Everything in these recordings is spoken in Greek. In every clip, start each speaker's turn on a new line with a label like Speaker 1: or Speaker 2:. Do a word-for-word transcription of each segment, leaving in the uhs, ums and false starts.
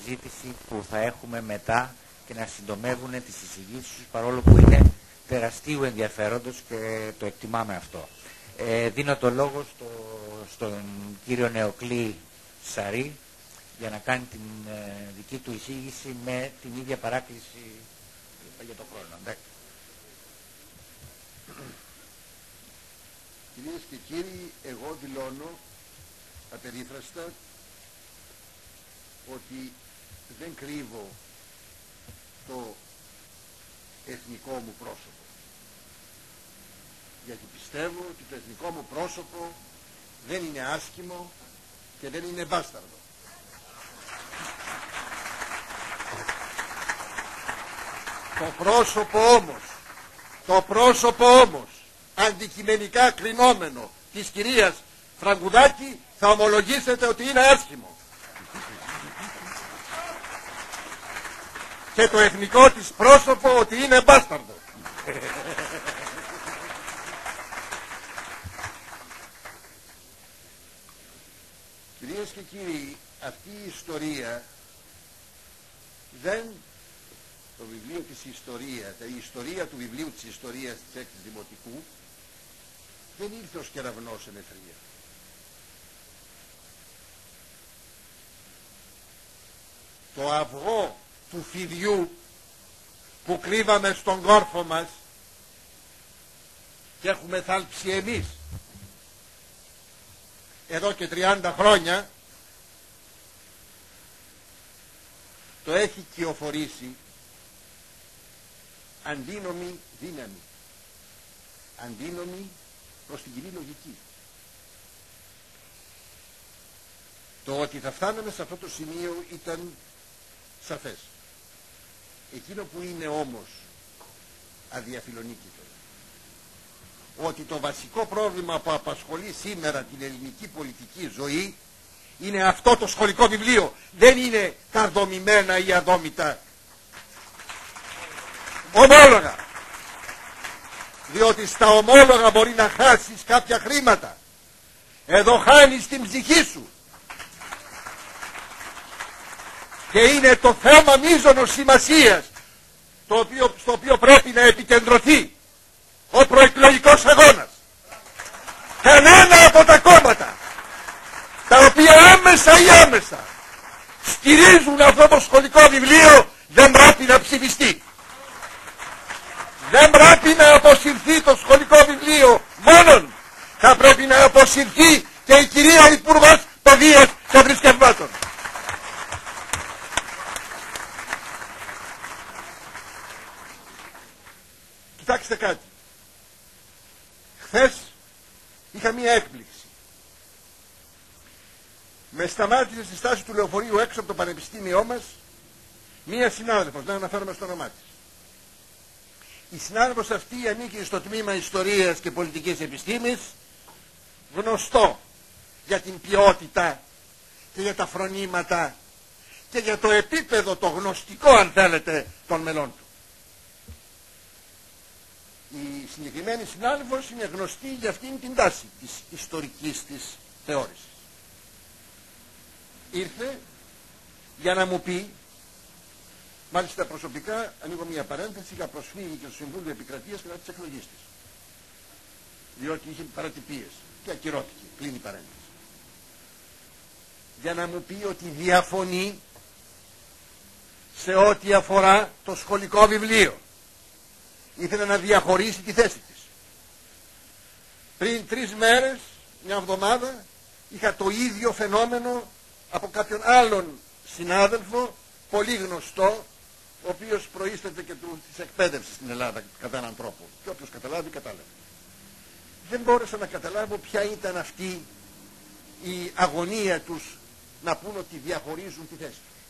Speaker 1: συζήτηση που θα έχουμε μετά και να συντομεύουν τις εισηγήσεις τους, παρόλο που είναι τεραστίου ενδιαφέροντος και το εκτιμάμε αυτό. Ε, δίνω το λόγο στο, στον κύριο Νεοκλή Σαρή για να κάνει την ε, δική του εισήγηση με την ίδια παράκληση για το χρόνο. Ναι.
Speaker 2: Κυρίες και κύριοι, εγώ δηλώνω απερίφραστα ότι δεν κρύβω το εθνικό μου πρόσωπο. Γιατί πιστεύω ότι το εθνικό μου πρόσωπο δεν είναι άσχημο και δεν είναι μπάσταρδο. Το πρόσωπο όμως, το πρόσωπο όμως, αντικειμενικά κρινόμενο της κυρίας Φραγκουδάκη, θα ομολογήσετε ότι είναι άσχημο. Και το εθνικό της πρόσωπο ότι είναι μπάσταρδο. Κυρίες και κύριοι, αυτή η ιστορία δεν, το βιβλίο της ιστορίας, η ιστορία του βιβλίου της ιστορίας της έκτης δημοτικού δεν ήρθε ως κεραυνός εν εθρία. Το αυγό του φιδιού που κρύβαμε στον κόρφο μας και έχουμε θάλψει εμείς εδώ και τριάντα χρόνια, το έχει κυοφορήσει αντίνομη δύναμη, αντίνομη προς την κοινή λογική. Το ότι θα φτάναμε σε αυτό το σημείο ήταν σαφές. Εκείνο που είναι όμως αδιαφιλονίκητο, ότι το βασικό πρόβλημα που απασχολεί σήμερα την ελληνική πολιτική ζωή είναι αυτό το σχολικό βιβλίο. Δεν είναι τα δομημένα ή αδόμητα ομόλογα. Διότι στα ομόλογα μπορεί να χάσεις κάποια χρήματα. Εδώ χάνεις την ψυχή σου. Και είναι το θέμα μείζωνος σημασίας, το οποίο, στο οποίο πρέπει να επικεντρωθεί ο προεκλογικός αγώνας. Κανένα από τα κόμματα τα οποία άμεσα ή άμεσα στηρίζουν αυτό το σχολικό βιβλίο δεν πρέπει να ψηφιστεί. Δεν πρέπει να αποσυρθεί το σχολικό βιβλίο μόνον. Θα πρέπει να αποσυρθεί και η κυρία Υπουργός Παιδείας και Θρησκευμάτων. Κοιτάξτε κάτι. Χθες είχα μία έκπληξη. Με σταμάτησε στη στάση του λεωφορείου έξω από το πανεπιστήμιό μας μία συνάδελφος, δεν αναφέρομαι στο όνομά της. Η συνάδελφος αυτή ανήκει στο τμήμα Ιστορίας και Πολιτικής Επιστήμης, γνωστό για την ποιότητα και για τα φρονήματα και για το επίπεδο το γνωστικό, αν θέλετε, των μελών του. Η συγκεκριμένη συνάδελφος είναι γνωστή για αυτήν την τάση της ιστορικής της θεώρησης. Ήρθε για να μου πει, μάλιστα προσωπικά, ανοίγω μια παρένθεση, είχα προσφύγει και στο Συμβούλιο Επικρατείας κατά της εκλογής της. Διότι είχε παρατυπίες και ακυρώθηκε, κλείνει η παρένθεση. Για να μου πει ότι διαφωνεί σε ό,τι αφορά το σχολικό βιβλίο. Ήθελε να διαχωρίσει τη θέση της. Πριν τρεις μέρες, μια εβδομάδα, είχα το ίδιο φαινόμενο από κάποιον άλλον συνάδελφο, πολύ γνωστό, ο οποίος προείσταται και του, της εκπαίδευσης στην Ελλάδα κατά έναν τρόπο. Και όποιος καταλάβει, κατάλαβε. Δεν μπόρεσα να καταλάβω ποια ήταν αυτή η αγωνία τους να πούν ότι διαχωρίζουν τη θέση τους.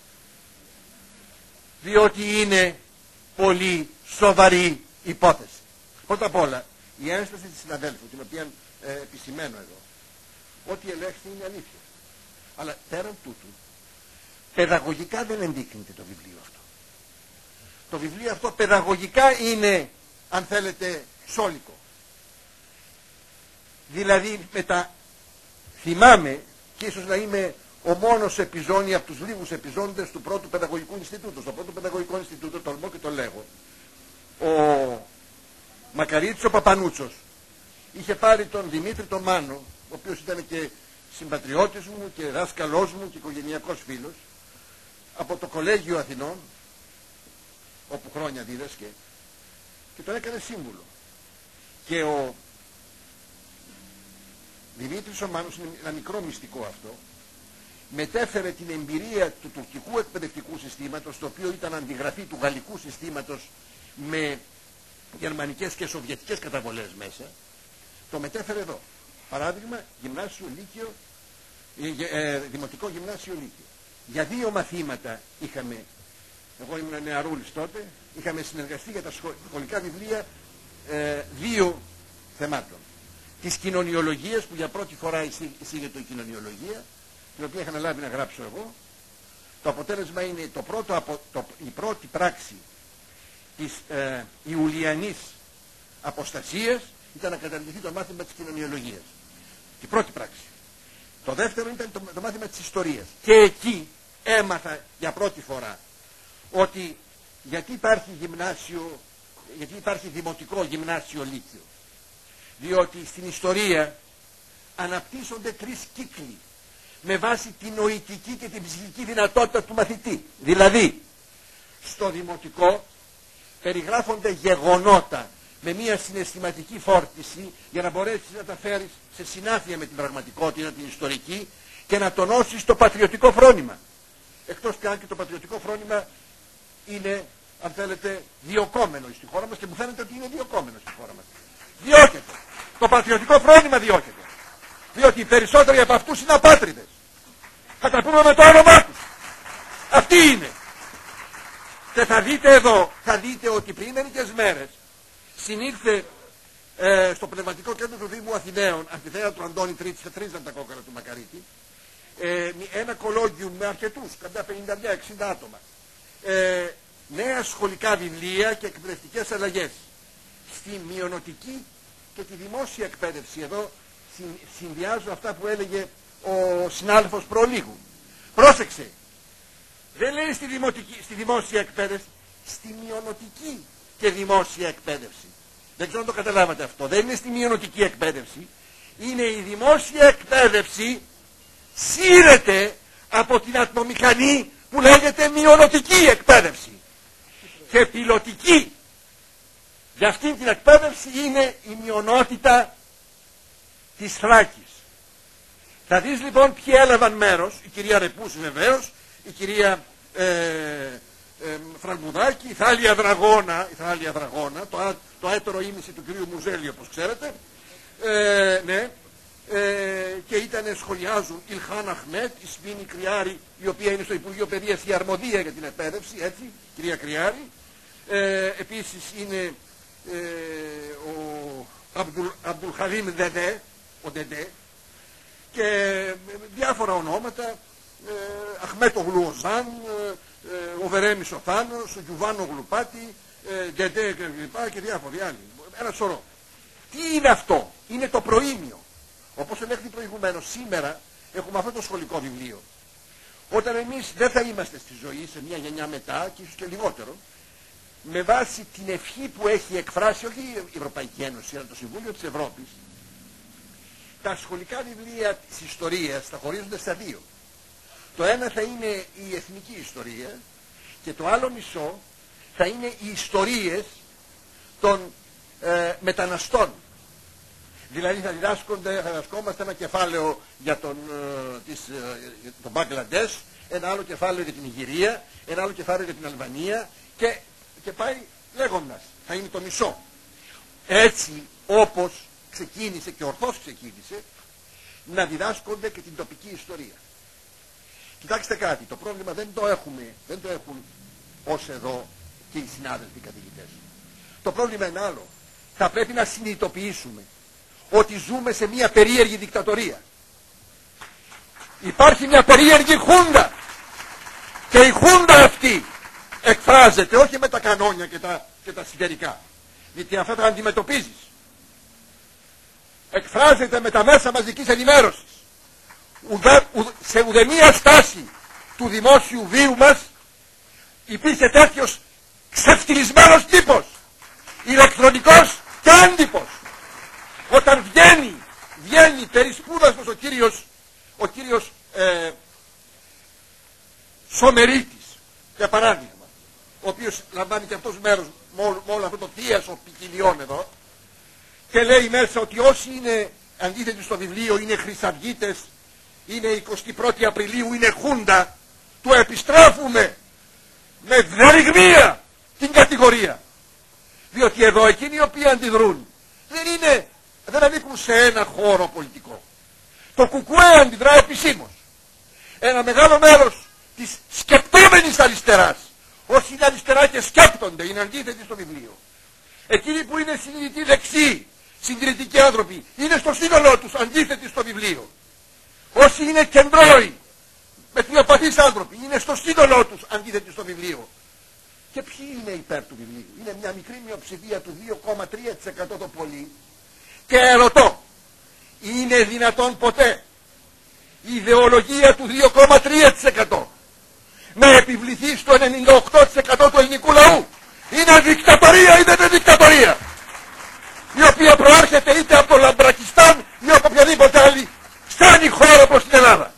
Speaker 2: Διότι είναι πολύ σοβαρή υπόθεση. Πρώτα απ' όλα, η ένσταση της συναδέλφου, την οποία ε, επισημαίνω εδώ, ότι ελέγχθη είναι αλήθεια. Αλλά πέραν τούτου, παιδαγωγικά δεν ενδείκνυται το βιβλίο αυτό. Το βιβλίο αυτό παιδαγωγικά είναι, αν θέλετε, σόλικο. Δηλαδή, μετα... θυμάμαι, και ίσως να είμαι ο μόνος επιζώνει από τους λίγους επιζώντες του πρώτου παιδαγωγικού Ινστιτούτου. Στο πρώτο παιδαγωγικό Ινστιτούτο, τολμώ και το λέγω, ο Μακαρίτης ο Παπανούτσος είχε πάρει τον Δημήτρη τον Μάνο, ο οποίος ήταν και συμπατριώτης μου και δάσκαλός μου και οικογενειακός φίλος, από το Κολέγιο Αθηνών, όπου χρόνια δίδασκε, και τον έκανε σύμβουλο. Και ο Δημήτρης ο Μάνος, είναι ένα μικρό μυστικό αυτό, μετέφερε την εμπειρία του τουρκικού εκπαιδευτικού συστήματος, το οποίο ήταν αντιγραφή του γαλλικού συστήματος με γερμανικές και σοβιετικές καταβολές μέσα, το μετέφερε εδώ. Παράδειγμα, γυμνάσιο Λύκειο, ε, ε, δημοτικό γυμνάσιο Λύκειο. Για δύο μαθήματα είχαμε, εγώ ήμουν νεαρούλης τότε, είχαμε συνεργαστεί για τα σχολικά βιβλία ε, δύο θεμάτων. Της κοινωνιολογίας, που για πρώτη φορά εισήγεται η κοινωνιολογία, την οποία είχα αναλάβει να γράψω εγώ. Το αποτέλεσμα είναι το πρώτο, απο, το, η πρώτη πράξη της ε, Ιουλιανής αποστασίας ήταν να καταργηθεί το μάθημα της κοινωνιολογίας. Η πρώτη πράξη. Το δεύτερο ήταν το, το μάθημα της ιστορίας. Και εκεί έμαθα για πρώτη φορά ότι γιατί υπάρχει γυμνάσιο, γιατί υπάρχει δημοτικό γυμνάσιο Λύκειο. Διότι στην ιστορία αναπτύσσονται τρεις κύκλοι με βάση την νοητική και την ψυχική δυνατότητα του μαθητή. Δηλαδή, στο δημοτικό περιγράφονται γεγονότα με μια συναισθηματική φόρτιση για να μπορέσεις να τα φέρεις σε συνάφεια με την πραγματικότητα, την ιστορική, και να τονώσεις το πατριωτικό φρόνημα. Εκτός και αν και το πατριωτικό φρόνημα είναι, αν θέλετε, διωκόμενο στη χώρα μας, και μου φαίνεται ότι είναι διωκόμενο στη χώρα μας. Διώκεται. Το πατριωτικό φρόνημα διώκεται. Διότι οι περισσότεροι από αυτούς είναι απάτριδες. Θα τα πούμε με το όνομά τους. Αυτή είναι. Και θα δείτε εδώ, θα δείτε ότι πριν μερικές μέρες συνήλθε ε, στο πνευματικό κέντρο του Δήμου Αθηναίων, αμφιθέατρο Αντώνη Τρίτη, σε τρίζαν τα κόκκαλα του Μακαρίτη, ε, ένα κολόγιου με αρκετούς, κατά πενήντα εξήντα άτομα. Ε, νέα σχολικά βιβλία και εκπαιδευτικές αλλαγές στη μειονοτική και τη δημόσια εκπαίδευση. Εδώ συνδυάζω αυτά που έλεγε ο συνάδελφος προλίγου. Πρόσεξε, δεν λέει στη, δημοτική, στη δημόσια εκπαίδευση, στη μειονοτική και δημόσια εκπαίδευση. Δεν ξέρω αν το καταλάβατε αυτό. Δεν είναι στη μειονοτική εκπαίδευση. Είναι η δημόσια εκπαίδευση, σύρεται από την ατμομηχανή που λέγεται μειονοτική εκπαίδευση. Και πιλωτική. Για αυτήν την εκπαίδευση είναι η μειονότητα της Θράκης. Θα δεις λοιπόν ποιοι έλαβαν μέρος, η κυρία Ρεπούση βεβαίως, η κυρία ε, ε, Φραλμουδάκη, η Θάλια Δραγώνα, η Θάλια Δραγώνα, το, το έτερο ήμιση του κυρίου Μουζέλη, όπως ξέρετε, ε, ναι, ε, και ήταν, σχολιάζουν, Ιλχάν Αχμέτ, η Σμήνη Κριάρη, η οποία είναι στο Υπουργείο Παιδείας η αρμοδία για την εκπαίδευση, έτσι, κυρία Κριάρη, ε, επίσης είναι ε, ο Αμπτουλ, Αμπτουλχαλίμ Δεδέ, ο Δεδέ, και διάφορα ονόματα, ε, Αχμέτο Γλουοζάν, ε, ο Βερέμις ο Θάνος, ο Γιουβάνο Γλουπάτη, ε, Δεδέ και, και διάφοροι άλλοι. Ένα σωρό. Τι είναι αυτό? Είναι το προήμιο. Όπως ελέγχθη προηγουμένως, σήμερα έχουμε αυτό το σχολικό βιβλίο. Όταν εμείς δεν θα είμαστε στη ζωή, σε μια γενιά μετά και ίσως και λιγότερο, με βάση την ευχή που έχει εκφράσει όχι η Ευρωπαϊκή Ένωση αλλά το Συμβούλιο της Ευρώπης, τα σχολικά βιβλία της ιστορίας θα χωρίζονται στα δύο. Το ένα θα είναι η εθνική ιστορία και το άλλο μισό θα είναι οι ιστορίες των ε, μεταναστών. Δηλαδή θα διδάσκονται, θα διδασκόμαστε ένα κεφάλαιο για τον, ε, της, ε, τον Μπαγκλαντές, ένα άλλο κεφάλαιο για την Ιγυρία, ένα άλλο κεφάλαιο για την Αλβανία και, και πάει λέγοντας. Θα είναι το μισό. Έτσι όπως ξεκίνησε και ορθώς ξεκίνησε να διδάσκονται και την τοπική ιστορία. Κοιτάξτε κάτι, το πρόβλημα δεν το έχουμε, δεν το έχουν ως εδώ και οι συνάδελφοι καθηγητές. Το πρόβλημα είναι άλλο. Θα πρέπει να συνειδητοποιήσουμε ότι ζούμε σε μια περίεργη δικτατορία. Υπάρχει μια περίεργη χούντα και η χούντα αυτή εκφράζεται όχι με τα κανόνια και τα, και τα σιδερικά, γιατί αυτά τα αντιμετωπίζεις. Εκφράζεται με τα μέσα μαζικής ενημέρωσης. ουδε, ουδε, σε ουδεμία στάση του δημόσιου βίου μας υπήρχε τέτοιος ξεφτυλισμένος τύπος, ηλεκτρονικός και έντυπος. Όταν βγαίνει, βγαίνει περισπούδαστος ο κύριος, ο κύριος ε, Σομερίτης, για παράδειγμα, ο οποίος λαμβάνει και αυτός μέρος με όλο, με όλο αυτό το θίασο ποικιλιών εδώ, και λέει μέσα ότι όσοι είναι αντίθετοι στο βιβλίο είναι χρυσαυγίτες, είναι εικοστή πρώτη Απριλίου, είναι χούντα, του επιστρέφουμε με δεριγμία την κατηγορία. Διότι εδώ εκείνοι οι οποίοι αντιδρούν δεν είναι, δεν ανήκουν σε ένα χώρο πολιτικό. Το κουκουέ αντιδρά επισήμως. Ένα μεγάλο μέρος της σκεπτόμενης αριστεράς, όσοι είναι αριστερά και σκέπτονται, είναι αντίθετοι στο βιβλίο. Εκείνοι που είναι συνειδητοί δεξιοί, συντηρητικοί άνθρωποι, είναι στο σύνολό τους αντίθετοι στο βιβλίο. Όσοι είναι κεντρώοι, μετριοπαθείς άνθρωποι, είναι στο σύνολό τους αντίθετοι στο βιβλίο. Και ποιοι είναι υπέρ του βιβλίου? Είναι μια μικρή μειοψηφία του δύο κόμμα τρία τοις εκατό το πολύ. Και ερωτώ, είναι δυνατόν ποτέ η ιδεολογία του δύο κόμμα τρία τοις εκατό να επιβληθεί στο ενενήντα οκτώ τοις εκατό του ελληνικού λαού? Είναι δικτατορία ή δεν είναι δικτατορία? Η οποία προέρχεται είτε από το Λαμπρακιστάν ή από οποιαδήποτε άλλη στάνει χώρα προς την Ελλάδα.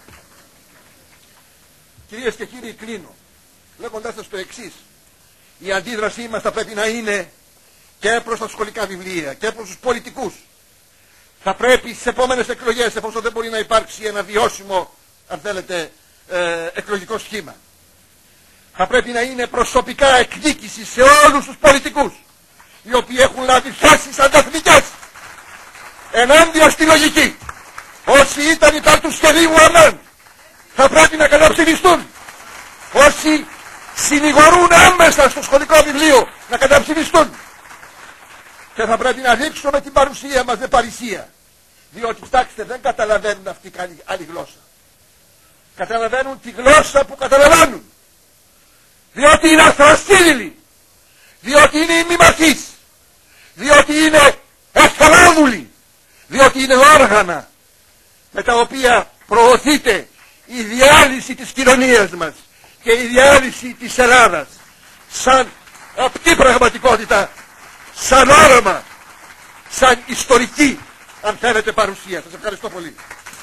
Speaker 2: Κυρίες και κύριοι, κλείνω λέγοντάς σας το εξής. Η αντίδρασή μας θα πρέπει να είναι και προς τα σχολικά βιβλία και προς τους πολιτικούς. Θα πρέπει στις επόμενες εκλογές, εφόσον δεν μπορεί να υπάρξει ένα βιώσιμο, αν θέλετε, ε, εκλογικό σχήμα, θα πρέπει να είναι προσωπικά εκδίκηση σε όλους τους πολιτικούς οι οποίοι έχουν λάβει θέσεις ανταθμικές ενάντια στη λογική. Όσοι ήταν υπέρ του σχεδίου Ανάν θα πρέπει να καταψηφιστούν. Όσοι συνηγορούν άμεσα στο σχολικό βιβλίο να καταψηφιστούν. Και θα πρέπει να δείξουμε την παρουσία μας με παρησία. Διότι, κοιτάξτε, δεν καταλαβαίνουν αυτή άλλη, άλλη γλώσσα. Καταλαβαίνουν τη γλώσσα που καταλαβαίνουν. Διότι είναι αθραστήριλοι. Διότι είναι ημιμαθείς. Διότι είναι εχθρόδουλοι. Διότι είναι όργανα με τα οποία προωθείται η διάλυση της κοινωνίας μας και η διάλυση της Ελλάδας σαν απτή πραγματικότητα, σαν όραμα, σαν ιστορική, αν θέλετε, παρουσία. Σας ευχαριστώ πολύ.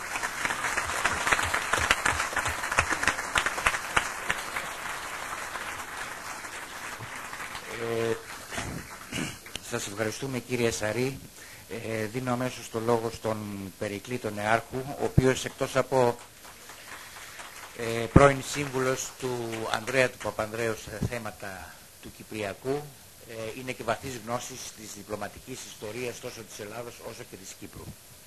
Speaker 1: Ε, σας ευχαριστούμε, κύριε Σαρή. Ε, δίνω αμέσως το λόγο στον Περικλή τον Νεάρχου, ο οποίος εκτός από ε, πρώην σύμβουλος του Ανδρέα του Παπανδρέου σε θέματα του Κυπριακού, ε, είναι και βαθύς γνώσης της διπλωματικής ιστορίας τόσο της Ελλάδος όσο και της Κύπρου.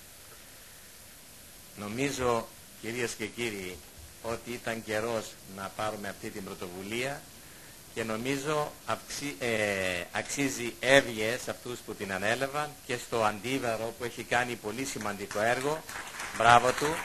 Speaker 3: Νομίζω, κυρίες και κύριοι, ότι ήταν καιρός να πάρουμε αυτή την πρωτοβουλία και νομίζω αυξή, ε, αξίζει εύγειες σε αυτούς που την ανέλαβαν και στο Αντίβαρο που έχει κάνει πολύ σημαντικό έργο. Μπράβο του.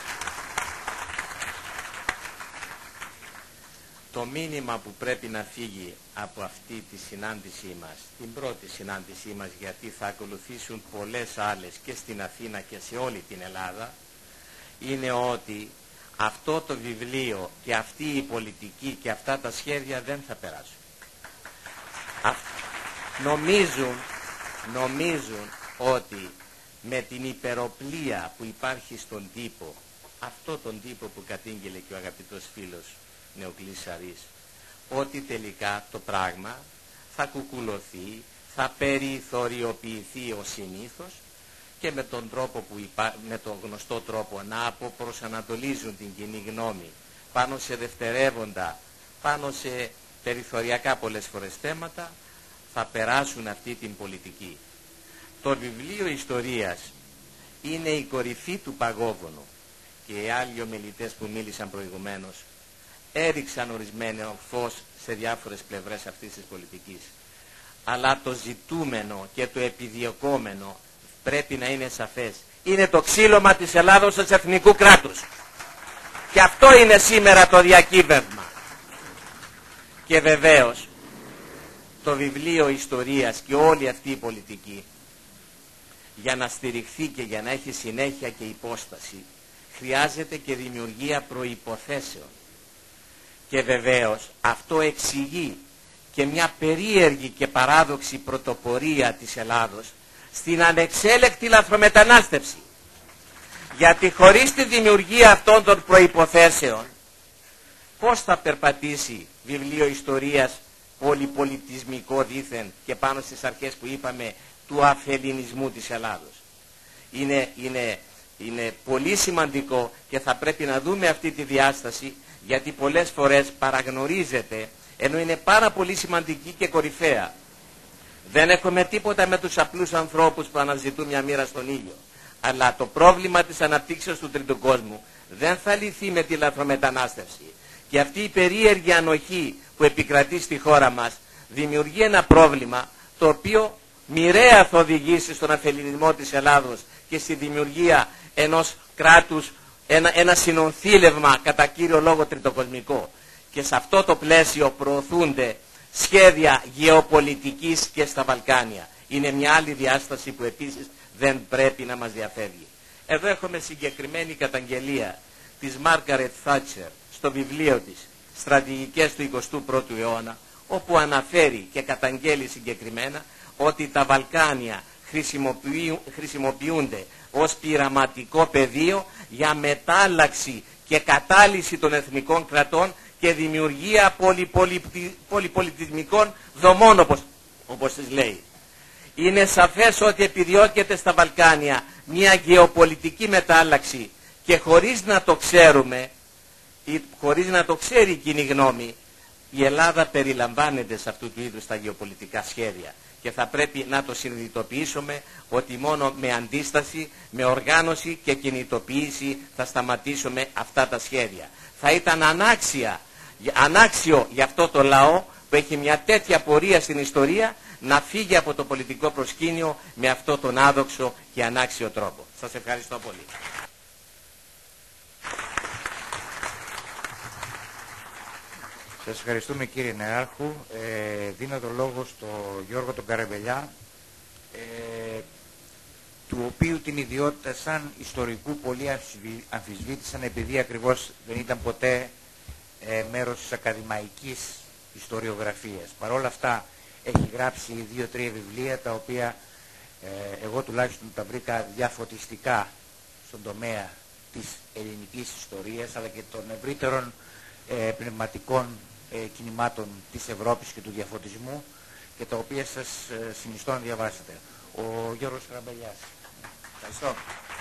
Speaker 3: Το μήνυμα που πρέπει να φύγει από αυτή τη συνάντησή μας, την πρώτη συνάντησή μας, γιατί θα ακολουθήσουν πολλές άλλες και στην Αθήνα και σε όλη την Ελλάδα, είναι ότι αυτό το βιβλίο και αυτή η πολιτική και αυτά τα σχέδια δεν θα περάσουν. Α, νομίζουν, νομίζουν ότι με την υπεροπλία που υπάρχει στον τύπο, αυτό τον τύπο που κατήγγειλε και ο αγαπητός φίλος Νεοκλής Σαρής, ότι τελικά το πράγμα θα κουκουλωθεί, θα περιθωριοποιηθεί ως συνήθως και με τον, τρόπο που υπά... με τον γνωστό τρόπο να αποπροσανατολίζουν την κοινή γνώμη πάνω σε δευτερεύοντα, πάνω σε περιθωριακά πολλές φορές θέματα, θα περάσουν αυτή την πολιτική. Το βιβλίο ιστορίας είναι η κορυφή του παγόβουνου και οι άλλοι ομιλητές που μίλησαν προηγουμένως έριξαν ορισμένο φως σε διάφορες πλευρές αυτής της πολιτικής. Αλλά το ζητούμενο και το επιδιωκόμενο πρέπει να είναι σαφές. Είναι το ξύλωμα της Ελλάδος ως εθνικού κράτους. Και αυτό είναι σήμερα το διακύβευμα. Και βεβαίως το βιβλίο ιστορίας και όλη αυτή η πολιτική, για να στηριχθεί και για να έχει συνέχεια και υπόσταση, χρειάζεται και δημιουργία προϋποθέσεων. Και βεβαίως αυτό εξηγεί και μια περίεργη και παράδοξη πρωτοπορία της Ελλάδος στην ανεξέλεκτη λαθρομετανάστευση. Γιατί χωρίς τη δημιουργία αυτών των προϋποθέσεων, πώς θα περπατήσει βιβλίο ιστορίας πολυπολιτισμικό δήθεν και πάνω στις αρχές που είπαμε του αφελληνισμού της Ελλάδος. Είναι, είναι, είναι πολύ σημαντικό και θα πρέπει να δούμε αυτή τη διάσταση, γιατί πολλές φορές παραγνωρίζεται, ενώ είναι πάρα πολύ σημαντική και κορυφαία. Δεν έχουμε τίποτα με τους απλούς ανθρώπους που αναζητούν μια μοίρα στον ήλιο. Αλλά το πρόβλημα της αναπτύξεως του τρίτου κόσμου δεν θα λυθεί με τη λαθρομετανάστευση. Και αυτή η περίεργη ανοχή που επικρατεί στη χώρα μας δημιουργεί ένα πρόβλημα το οποίο μοιραία θα οδηγήσει στον αφελληνισμό της Ελλάδος και στη δημιουργία ενός κράτους, ένα, ένα συνονθήλευμα κατά κύριο λόγο τριτοκοσμικό. Και σε αυτό το πλαίσιο προωθούνται σχέδια γεωπολιτικής και στα Βαλκάνια. Είναι μια άλλη διάσταση που επίσης δεν πρέπει να μας διαφεύγει. Εδώ έχουμε συγκεκριμένη καταγγελία της Μάργαρετ Θάτσερ στο βιβλίο της «Στρατηγικές του εικοστού πρώτου αιώνα», όπου αναφέρει και καταγγέλει συγκεκριμένα ότι τα Βαλκάνια χρησιμοποιούνται ως πειραματικό πεδίο για μετάλλαξη και κατάλυση των εθνικών κρατών και δημιουργία πολυπολι, πολυπολιτισμικών δομών, όπως, όπως τις λέει. Είναι σαφές ότι επιδιώκεται στα Βαλκάνια μια γεωπολιτική μετάλλαξη και χωρίς να το ξέρουμε, ή χωρίς να το ξέρει η κοινή γνώμη, η Ελλάδα περιλαμβάνεται σε αυτού του είδους τα γεωπολιτικά σχέδια. Και θα πρέπει να το συνειδητοποιήσουμε ότι μόνο με αντίσταση, με οργάνωση και κινητοποίηση θα σταματήσουμε αυτά τα σχέδια. Θα ήταν ανάξια, ανάξιο για αυτό το λαό που έχει μια τέτοια πορεία στην ιστορία να φύγει από το πολιτικό προσκήνιο με αυτό τον άδοξο και ανάξιο τρόπο. Σας ευχαριστώ πολύ.
Speaker 1: Σας ευχαριστούμε κύριε Νεάρχου. Ε, δίνω το λόγο στον Γιώργο τον Καρεμπελιά, ε, του οποίου την ιδιότητα σαν ιστορικού πολλοί αμφισβήτησαν επειδή ακριβώς δεν ήταν ποτέ ε, μέρος της ακαδημαϊκής ιστοριογραφίας. Παρ' όλα αυτά έχει γράψει δύο-τρία βιβλία τα οποία ε, εγώ τουλάχιστον τα βρήκα διαφωτιστικά στον τομέα της ελληνικής ιστορίας αλλά και των ευρύτερων ε, πνευματικών ε, κινημάτων της Ευρώπης και του διαφωτισμού και τα οποία σας ε, συνιστώ να διαβάσετε. Ο Γιώργος Καραμπελιάς.
Speaker 4: Ευχαριστώ.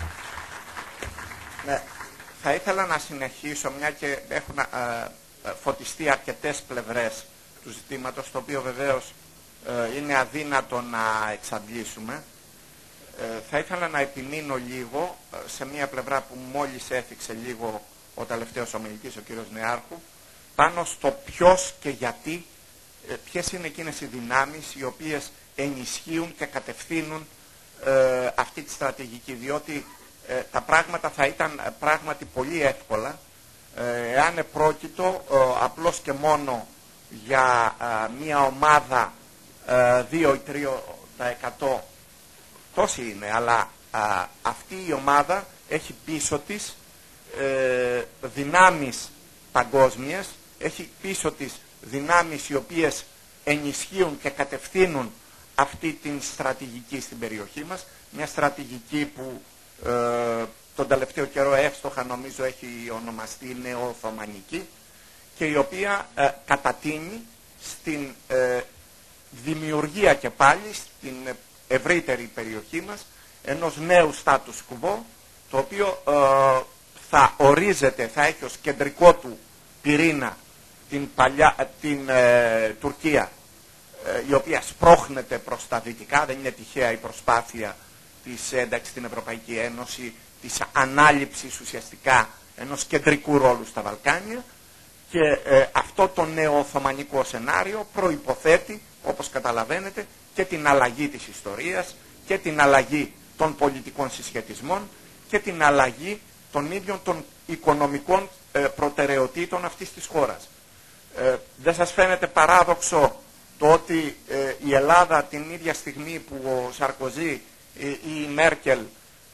Speaker 4: Ναι, θα ήθελα να συνεχίσω, μια και έχουν ε, φωτιστεί αρκετές πλευρές του ζητήματος, το οποίο βεβαίως ε, είναι αδύνατο να εξαντλήσουμε. Ε, θα ήθελα να επιμείνω λίγο ε, σε μια πλευρά που μόλις έθιξε λίγο ο τελευταίος ομιλητής, ο κύριος Νεάρχου, πάνω στο ποιος και γιατί, ε, ποιες είναι εκείνες οι δυνάμεις οι οποίες ενισχύουν και κατευθύνουν ε, αυτή τη στρατηγική, διότι ε, τα πράγματα θα ήταν πράγματι πολύ εύκολα ε, εάν επρόκειτο ε, απλώς και μόνο για ε, μια ομάδα ε, δύο ή τρία τοις εκατό, τόσοι είναι, αλλά ε, αυτή η ομάδα έχει πίσω της ε, δυνάμεις παγκόσμιες, έχει πίσω της δυνάμεις οι οποίες ενισχύουν και κατευθύνουν αυτή την στρατηγική στην περιοχή μας, μια στρατηγική που ε, τον τελευταίο καιρό εύστοχα νομίζω έχει ονομαστεί νεοοθωμανική και η οποία ε, κατατείνει στην ε, δημιουργία και πάλι στην ευρύτερη περιοχή μας ενός νέου status quo, το οποίο ε, θα ορίζεται, θα έχει ως κεντρικό του πυρήνα την, παλιά, την ε, Τουρκία, η οποία σπρώχνεται προς τα δυτικά. Δεν είναι τυχαία η προσπάθεια της ένταξης στην Ευρωπαϊκή Ένωση, της ανάληψης ουσιαστικά ενός κεντρικού ρόλου στα Βαλκάνια, και ε, αυτό το νεοοθωμανικό σενάριο προϋποθέτει, όπως καταλαβαίνετε, και την αλλαγή της ιστορίας και την αλλαγή των πολιτικών συσχετισμών και την αλλαγή των ίδιων των οικονομικών ε, προτεραιοτήτων αυτής της χώρας. Ε, δεν σας φαίνεται παράδοξο το ότι ε, η Ελλάδα την ίδια στιγμή που ο Σαρκοζή ή η Μέρκελ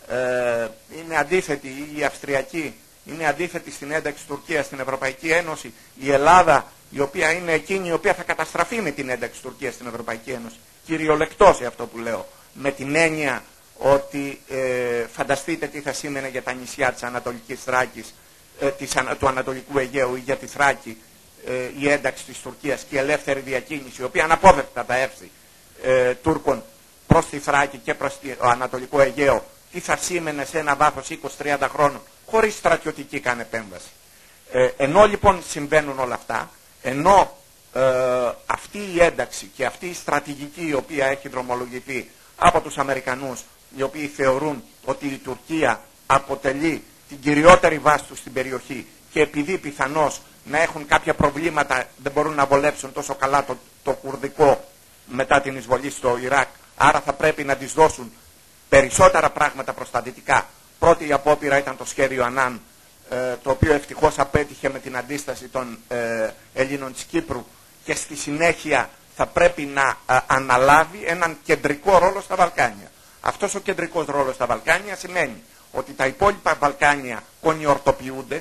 Speaker 4: ε, είναι αντίθετη, ή η Αυστριακή είναι αντίθετη στην ένταξη της Τουρκίας στην Ευρωπαϊκή Ένωση, η Ελλάδα, η οποία είναι εκείνη η οποία θα καταστραφεί με την ένταξη της Τουρκίας στην Ευρωπαϊκή Ένωση, κυριολεκτός αυτό που λέω, με την έννοια ότι ε, φανταστείτε τι θα σήμαινε για τα νησιά της Ανατολικής Θράκης, ε, της, του Ανατολικού Αιγαίου ή για τη Θράκη, ε, η ένταξη της Τουρκίας και η ελεύθερη διακίνηση, η οποία αναπόφευκτα θα έρθει ε, Τούρκων προς τη Θράκη και προς το Ανατολικό Αιγαίο, τι θα σήμαινε σε ένα βάθος είκοσι με τριάντα χρόνων, χωρίς στρατιωτική καν επέμβαση. Ε, ενώ λοιπόν συμβαίνουν όλα αυτά, ενώ ε, αυτή η ένταξη και αυτή η στρατηγική η οποία έχει δρομολογηθεί από τους Αμερικανούς, οι οποίοι θεωρούν ότι η Τουρκία αποτελεί την κυριότερη βάση του στην περιοχή και επειδή πιθανώς να έχουν κάποια προβλήματα δεν μπορούν να βολέψουν τόσο καλά το, το κουρδικό μετά την εισβολή στο Ιράκ, άρα θα πρέπει να τις δώσουν περισσότερα πράγματα προς τα δυτικά. Πρώτη η απόπειρα ήταν το σχέδιο Ανάν, ε, το οποίο ευτυχώς απέτυχε με την αντίσταση των ε, Ελλήνων της Κύπρου και στη συνέχεια θα πρέπει να ε, αναλάβει έναν κεντρικό ρόλο στα Βαλκάνια. Αυτός ο κεντρικός ρόλος στα Βαλκάνια σημαίνει ότι τα υπόλοιπα Βαλκάνια κονιορτοποιούνται,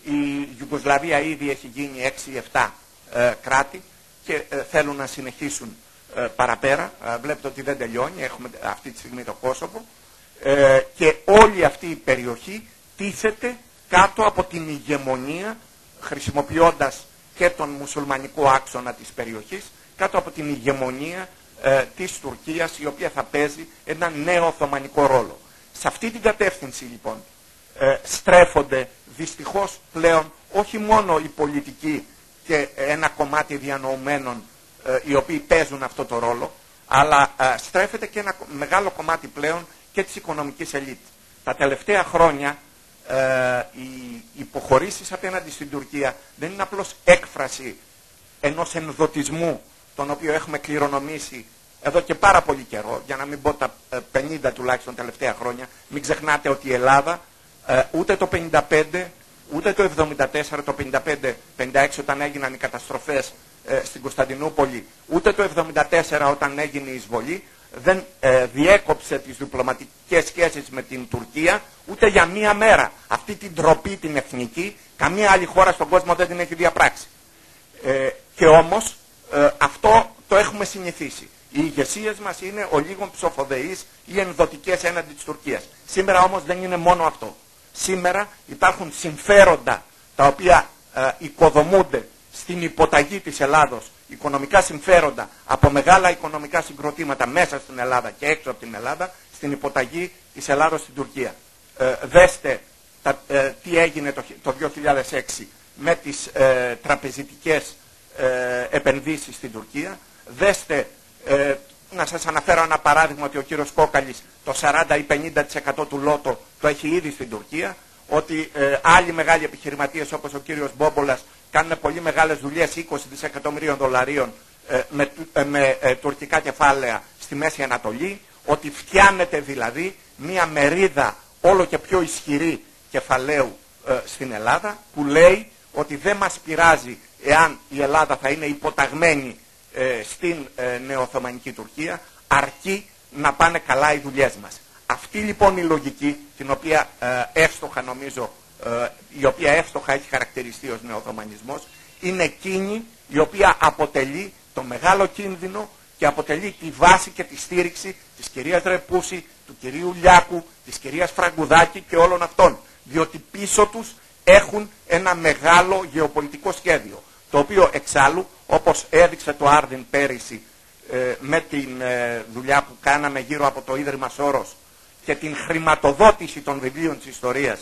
Speaker 4: η Ιουγκοσλαβία ήδη έχει γίνει έξι επτά ε, κράτη και ε, θέλουν να συνεχίσουν ε, παραπέρα. Ε, βλέπετε ότι δεν τελειώνει, έχουμε αυτή τη στιγμή το Κόσοβο. Ε, και όλη αυτή η περιοχή τίθεται κάτω από την ηγεμονία, χρησιμοποιώντας και τον μουσουλμανικό άξονα της περιοχής, κάτω από την ηγεμονία ε, της Τουρκίας, η οποία θα παίζει έναν νέο οθωμανικό ρόλο. Σε αυτή την κατεύθυνση λοιπόν ε, στρέφονται δυστυχώς πλέον όχι μόνο οι πολιτικοί και ένα κομμάτι διανοουμένων ε, οι οποίοι παίζουν αυτό το ρόλο, αλλά ε, στρέφεται και ένα μεγάλο κομμάτι πλέον και της οικονομικής ελίτ. Τα τελευταία χρόνια ε, οι υποχωρήσεις απέναντι στην Τουρκία δεν είναι απλώς έκφραση ενός ενδοτισμού τον οποίο έχουμε κληρονομήσει εδώ και πάρα πολύ καιρό, για να μην πω τα πενήντα τουλάχιστον τελευταία χρόνια. Μην ξεχνάτε ότι η Ελλάδα ε, ούτε το πενήντα πέντε, ούτε το εβδομήντα τέσσερα, το πενήντα πέντε πενήντα έξι όταν έγιναν οι καταστροφές ε, στην Κωνσταντινούπολη, ούτε το εβδομήντα τέσσερα όταν έγινε η εισβολή, δεν ε, διέκοψε τις διπλωματικές σχέσεις με την Τουρκία ούτε για μία μέρα. Αυτή την ντροπή την εθνική καμία άλλη χώρα στον κόσμο δεν την έχει διαπράξει. Ε, και όμως ε, αυτό το έχουμε συνηθίσει. Οι ηγεσίες μας είναι ο λίγων ψοφοδεείς ή ενδοτικές έναντι της Τουρκίας. Σήμερα όμως δεν είναι μόνο αυτό. Σήμερα υπάρχουν συμφέροντα τα οποία ε, οικοδομούνται στην υποταγή της Ελλάδος, οικονομικά συμφέροντα από μεγάλα οικονομικά συγκροτήματα μέσα στην Ελλάδα και έξω από την Ελλάδα, στην υποταγή της Ελλάδος στην Τουρκία. Ε, δέστε τα, ε, τι έγινε το, το δύο χιλιάδες έξι με τις ε, τραπεζιτικές ε, επενδύσεις στην Τουρκία. Δέστε, ε, να σας αναφέρω ένα παράδειγμα, ότι ο κύριος Κόκαλης το σαράντα ή πενήντα τοις εκατό του Λότο το έχει ήδη στην Τουρκία, ότι ε, άλλοι μεγάλοι επιχειρηματίες όπως ο κύριος Μπόμπολας κάνουν πολύ μεγάλες δουλειές είκοσι δισεκατομμυρίων δολαρίων ε, με, ε, με ε, τουρκικά κεφάλαια στη Μέση Ανατολή, ότι φτιάνεται δηλαδή μια μερίδα όλο και πιο ισχυρή κεφαλαίου ε, στην Ελλάδα, που λέει ότι δεν μας πειράζει εάν η Ελλάδα θα είναι υποταγμένη ε, στην ε, νεοοθωμανική Τουρκία, αρκεί να πάνε καλά οι δουλειές μας. Αυτή λοιπόν η λογική, την οποία ε, εύστοχα νομίζω, ε, η οποία εύστοχα έχει χαρακτηριστεί ως νεοοθωμανισμός, είναι εκείνη η οποία αποτελεί το μεγάλο κίνδυνο και αποτελεί τη βάση και τη στήριξη της κυρίας Ρεπούση, του κυρίου Λιάκου, της κυρίας Φραγκουδάκη και όλων αυτών. Διότι πίσω τους έχουν ένα μεγάλο γεωπολιτικό σχέδιο, το οποίο εξάλλου, όπως έδειξε το Άρδιν πέρυσι ε, με την ε, δουλειά που κάναμε γύρω από το Ίδρυμα Σόρος και την χρηματοδότηση των βιβλίων της ιστορίας,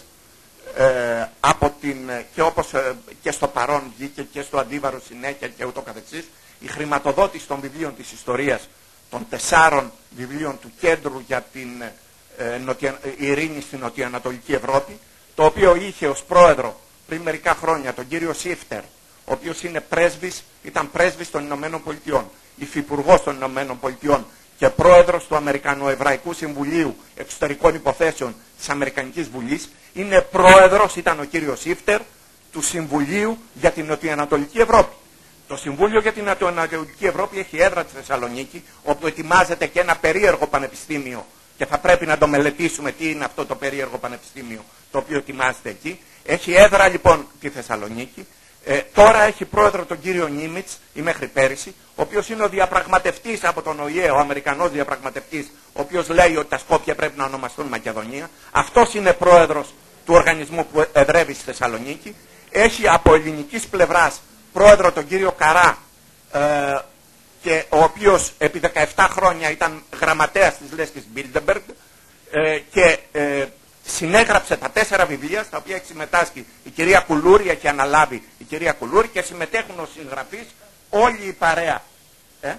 Speaker 4: ε, από την, και όπως ε, και στο παρόν βγήκε και στο Αντίβαρο συνέχεια και ούτω καθεξής, η χρηματοδότηση των βιβλίων της ιστορίας, των τεσσάρων βιβλίων του Κέντρου για την ε, νοτια, ε, ειρήνη στην Νοτιοανατολική Ευρώπη, το οποίο είχε ως πρόεδρο πριν μερικά χρόνια τον κύριο Σίφτερ, ο οποίος είναι πρέσβης, ήταν πρέσβης των Ηνωμένων Πολιτειών, υφυπουργός των Ηνωμένων Πολιτειών και πρόεδρος του Αμερικανοεβραϊκού Συμβουλίου Εξωτερικών Υποθέσεων της Αμερικανικής Βουλής, είναι πρόεδρος, ήταν ο κύριος Σίφτερ, του Συμβουλίου για την Νοτιοανατολική Ευρώπη. Το Συμβούλιο για την Νοτιοανατολική Ευρώπη έχει έδρα στη Θεσσαλονίκη, όπου ετοιμάζεται και ένα περίεργο πανεπιστήμιο και θα πρέπει να το μελετήσουμε τι είναι αυτό το περίεργο πανεπιστήμιο το οποίο ετοιμάζεται εκεί. Έχει έδρα λοιπόν τη Θεσσαλονίκη. Ε, τώρα έχει πρόεδρο τον κύριο Νίμιτς ή μέχρι πέρυσι, ο οποίος είναι ο διαπραγματευτής από τον Ο Ε Ε, ο Αμερικανός διαπραγματευτής, ο οποίος λέει ότι τα Σκόπια πρέπει να ονομαστούν Μακεδονία. Αυτός είναι πρόεδρος του οργανισμού που εδρεύει στη Θεσσαλονίκη. Έχει από ελληνικής πλευράς πρόεδρο τον κύριο Καρά, ε, και ο οποίος επί δεκαεπτά χρόνια ήταν γραμματέας της λέσχης Bilderberg, ε, και ε, συνέγραψε τα τέσσερα βιβλία στα οποία έχει συμμετάσχει η κυρία Κουλούρη, έχει αναλάβει η κυρία Κουλούρη και συμμετέχουν ως συγγραφείς όλη η παρέα. Ε?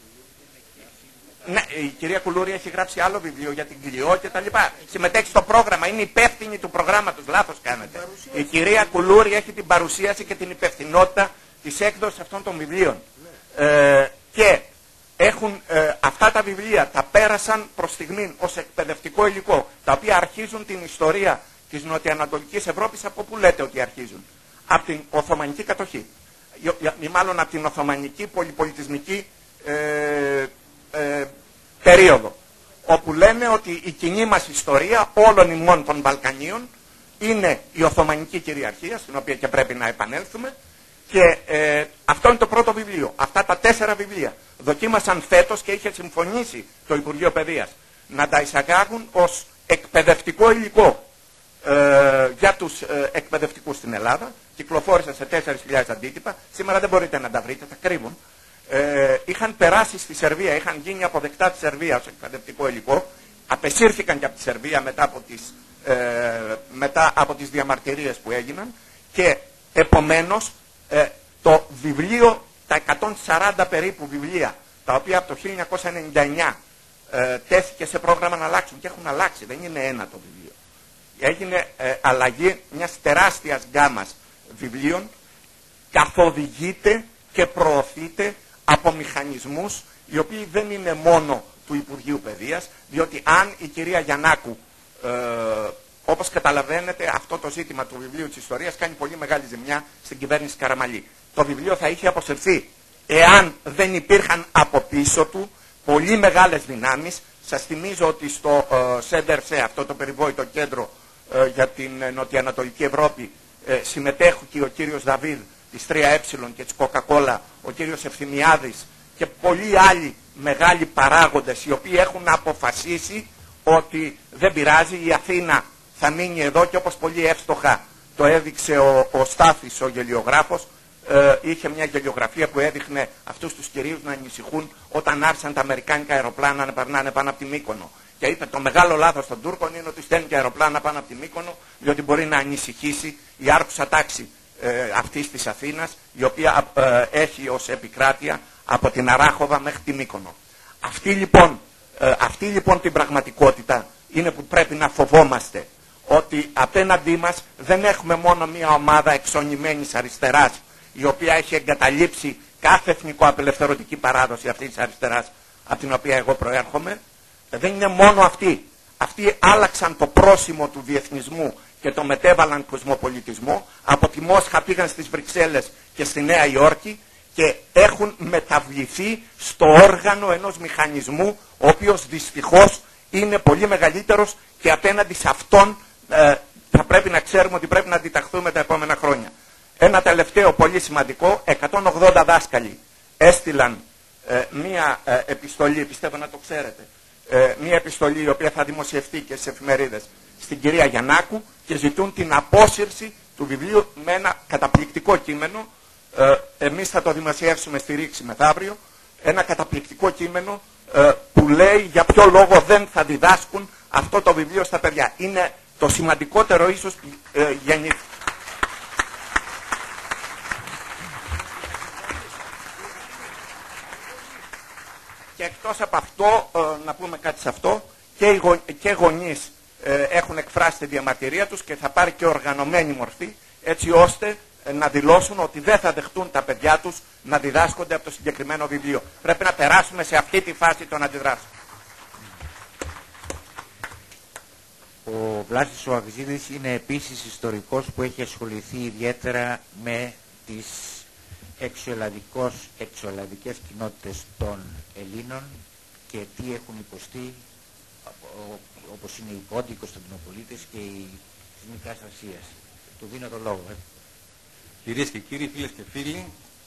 Speaker 4: Ναι, η κυρία Κουλούρη έχει γράψει άλλο βιβλίο για την Κλειό και τα λοιπά. Συμμετέχει στο πρόγραμμα, είναι υπεύθυνη του προγράμματος, λάθος κάνετε. Η κυρία Κουλούρη έχει την παρουσίαση και την υπευθυνότητα της έκδοσης αυτών των βιβλίων. Ε, και έχουν, ε, αυτά τα βιβλία τα πέρασαν προς στιγμήν ως εκπαιδευτικό υλικό, τα οποία αρχίζουν την ιστορία της νοτιοανατολικής Ευρώπης. Από πού λέτε ότι αρχίζουν? Από την Οθωμανική κατοχή, ή μάλλον από την Οθωμανική πολυπολιτισμική ε, ε, περίοδο, όπου λένε ότι η κοινή μας ιστορία όλων ημών των Βαλκανίων είναι η Οθωμανική κυριαρχία, στην οποία και πρέπει να επανέλθουμε. Και ε, αυτό είναι το πρώτο βιβλίο. Αυτά τα τέσσερα βιβλία δοκίμασαν φέτος και είχε συμφωνήσει το Υπουργείο Παιδείας να τα εισαγάγουν ως εκπαιδευτικό υλικό ε, για τους ε, εκπαιδευτικούς στην Ελλάδα. Κυκλοφόρησαν σε τέσσερις χιλιάδες αντίτυπα. Σήμερα δεν μπορείτε να τα βρείτε, τα κρύβουν. Ε, είχαν περάσει στη Σερβία, είχαν γίνει αποδεκτά τη Σερβία ως εκπαιδευτικό υλικό. Απεσύρθηκαν και από τη Σερβία μετά από τις, ε, μετά από τις διαμαρτυρίες που έγιναν. Και επομένως Ε, το βιβλίο, τα εκατόν σαράντα περίπου βιβλία, τα οποία από το χίλια εννιακόσια ενενήντα εννιά ε, τέθηκε σε πρόγραμμα να αλλάξουν, και έχουν αλλάξει, δεν είναι ένα το βιβλίο. Έγινε ε, αλλαγή μιας τεράστιας γκάμας βιβλίων, καθοδηγείται και προωθείται από μηχανισμούς οι οποίοι δεν είναι μόνο του Υπουργείου Παιδείας, διότι αν η κυρία Γιαννάκου, ε, όπως καταλαβαίνετε, αυτό το ζήτημα του βιβλίου της ιστορίας κάνει πολύ μεγάλη ζημιά στην κυβέρνηση Καραμαλή. Το βιβλίο θα είχε αποσυρθεί εάν δεν υπήρχαν από πίσω του πολύ μεγάλες δυνάμεις. Σας θυμίζω ότι στο ε, ΣΕΝΤΕΡΣΕ, αυτό το περιβόητο κέντρο ε, για την ε, νοτιοανατολική Ευρώπη, ε, συμμετέχουν και ο κύριος Δαβίδ της τρία ε και της Coca-Cola, ο κύριος Ευθυμιάδης και πολλοί άλλοι μεγάλοι παράγοντες, οι οποίοι έχουν αποφασίσει ότι δεν πειράζει, η Αθήνα θα μείνει εδώ, και όπως πολύ εύστοχα το έδειξε ο, ο Στάθης, ο γελιογράφος, ε, είχε μια γελιογραφία που έδειχνε αυτούς τους κυρίους να ανησυχούν όταν άρχισαν τα αμερικάνικα αεροπλάνα να περνάνε πάνω από τη Μύκονο. Και είπε το μεγάλο λάθος των Τούρκων είναι ότι στέλνουν και αεροπλάνα πάνω από τη Μύκονο, διότι μπορεί να ανησυχήσει η άρχουσα τάξη ε, αυτής της Αθήνας, η οποία ε, έχει ως επικράτεια από την Αράχοβα μέχρι τη Μύκονο. Αυτή λοιπόν, ε, αυτή λοιπόν την πραγματικότητα είναι που πρέπει να φοβόμαστε. Ότι απέναντί μας δεν έχουμε μόνο μια ομάδα εξονημένης αριστεράς, η οποία έχει εγκαταλείψει κάθε εθνικο-απελευθερωτική παράδοση αυτής της αριστεράς από την οποία εγώ προέρχομαι. Δεν είναι μόνο αυτοί. Αυτοί άλλαξαν το πρόσημο του διεθνισμού και το μετέβαλαν κοσμοπολιτισμό. Από τη Μόσχα πήγαν στις Βρυξέλλες και στη Νέα Υόρκη και έχουν μεταβληθεί στο όργανο ενός μηχανισμού, ο οποίος δυστυχώς είναι πολύ μεγαλύτερος, και απέναντι σε αυτόν ε, θα πρέπει να ξέρουμε ότι πρέπει να αντιταχθούμε τα επόμενα χρόνια. Ένα τελευταίο πολύ σημαντικό: εκατόν ογδόντα δάσκαλοι έστειλαν ε, μία ε, επιστολή, πιστεύω να το ξέρετε, ε, μία επιστολή η οποία θα δημοσιευτεί και στις εφημερίδες, στην κυρία Γιαννάκου, και ζητούν την απόσυρση του βιβλίου με ένα καταπληκτικό κείμενο. Ε, εμείς θα το δημοσιεύσουμε στη Ρήξη μεθαύριο. Ένα καταπληκτικό κείμενο ε, που λέει για ποιο λόγο δεν θα διδάσκουν αυτό το βιβλίο στα παιδιά. Είναι το σημαντικότερο ίσως ε, γεννήθηκε. Και εκτός από αυτό, ε, να πούμε κάτι σε αυτό, και οι, γο, και οι γονείς ε, έχουν εκφράσει τη διαμαρτυρία τους και θα πάρει και οργανωμένη μορφή, έτσι ώστε ε, να δηλώσουν ότι δεν θα δεχτούν τα παιδιά τους να διδάσκονται από το συγκεκριμένο βιβλίο. Πρέπει να περάσουμε σε αυτή τη φάση των αντιδράσεων.
Speaker 1: Ο Βλάσης ο Αγζίδης είναι επίσης ιστορικός που έχει ασχοληθεί ιδιαίτερα με τις εξωελλαδικές κοινότητες των Ελλήνων και τι έχουν υποστεί όπως είναι οι Πόντιοι, οι Κωνσταντινοπολίτες και οι της Μικράς Ασίας. Του δίνω το λόγο. Ε.
Speaker 5: Κυρίες και κύριοι, φίλες και φίλοι,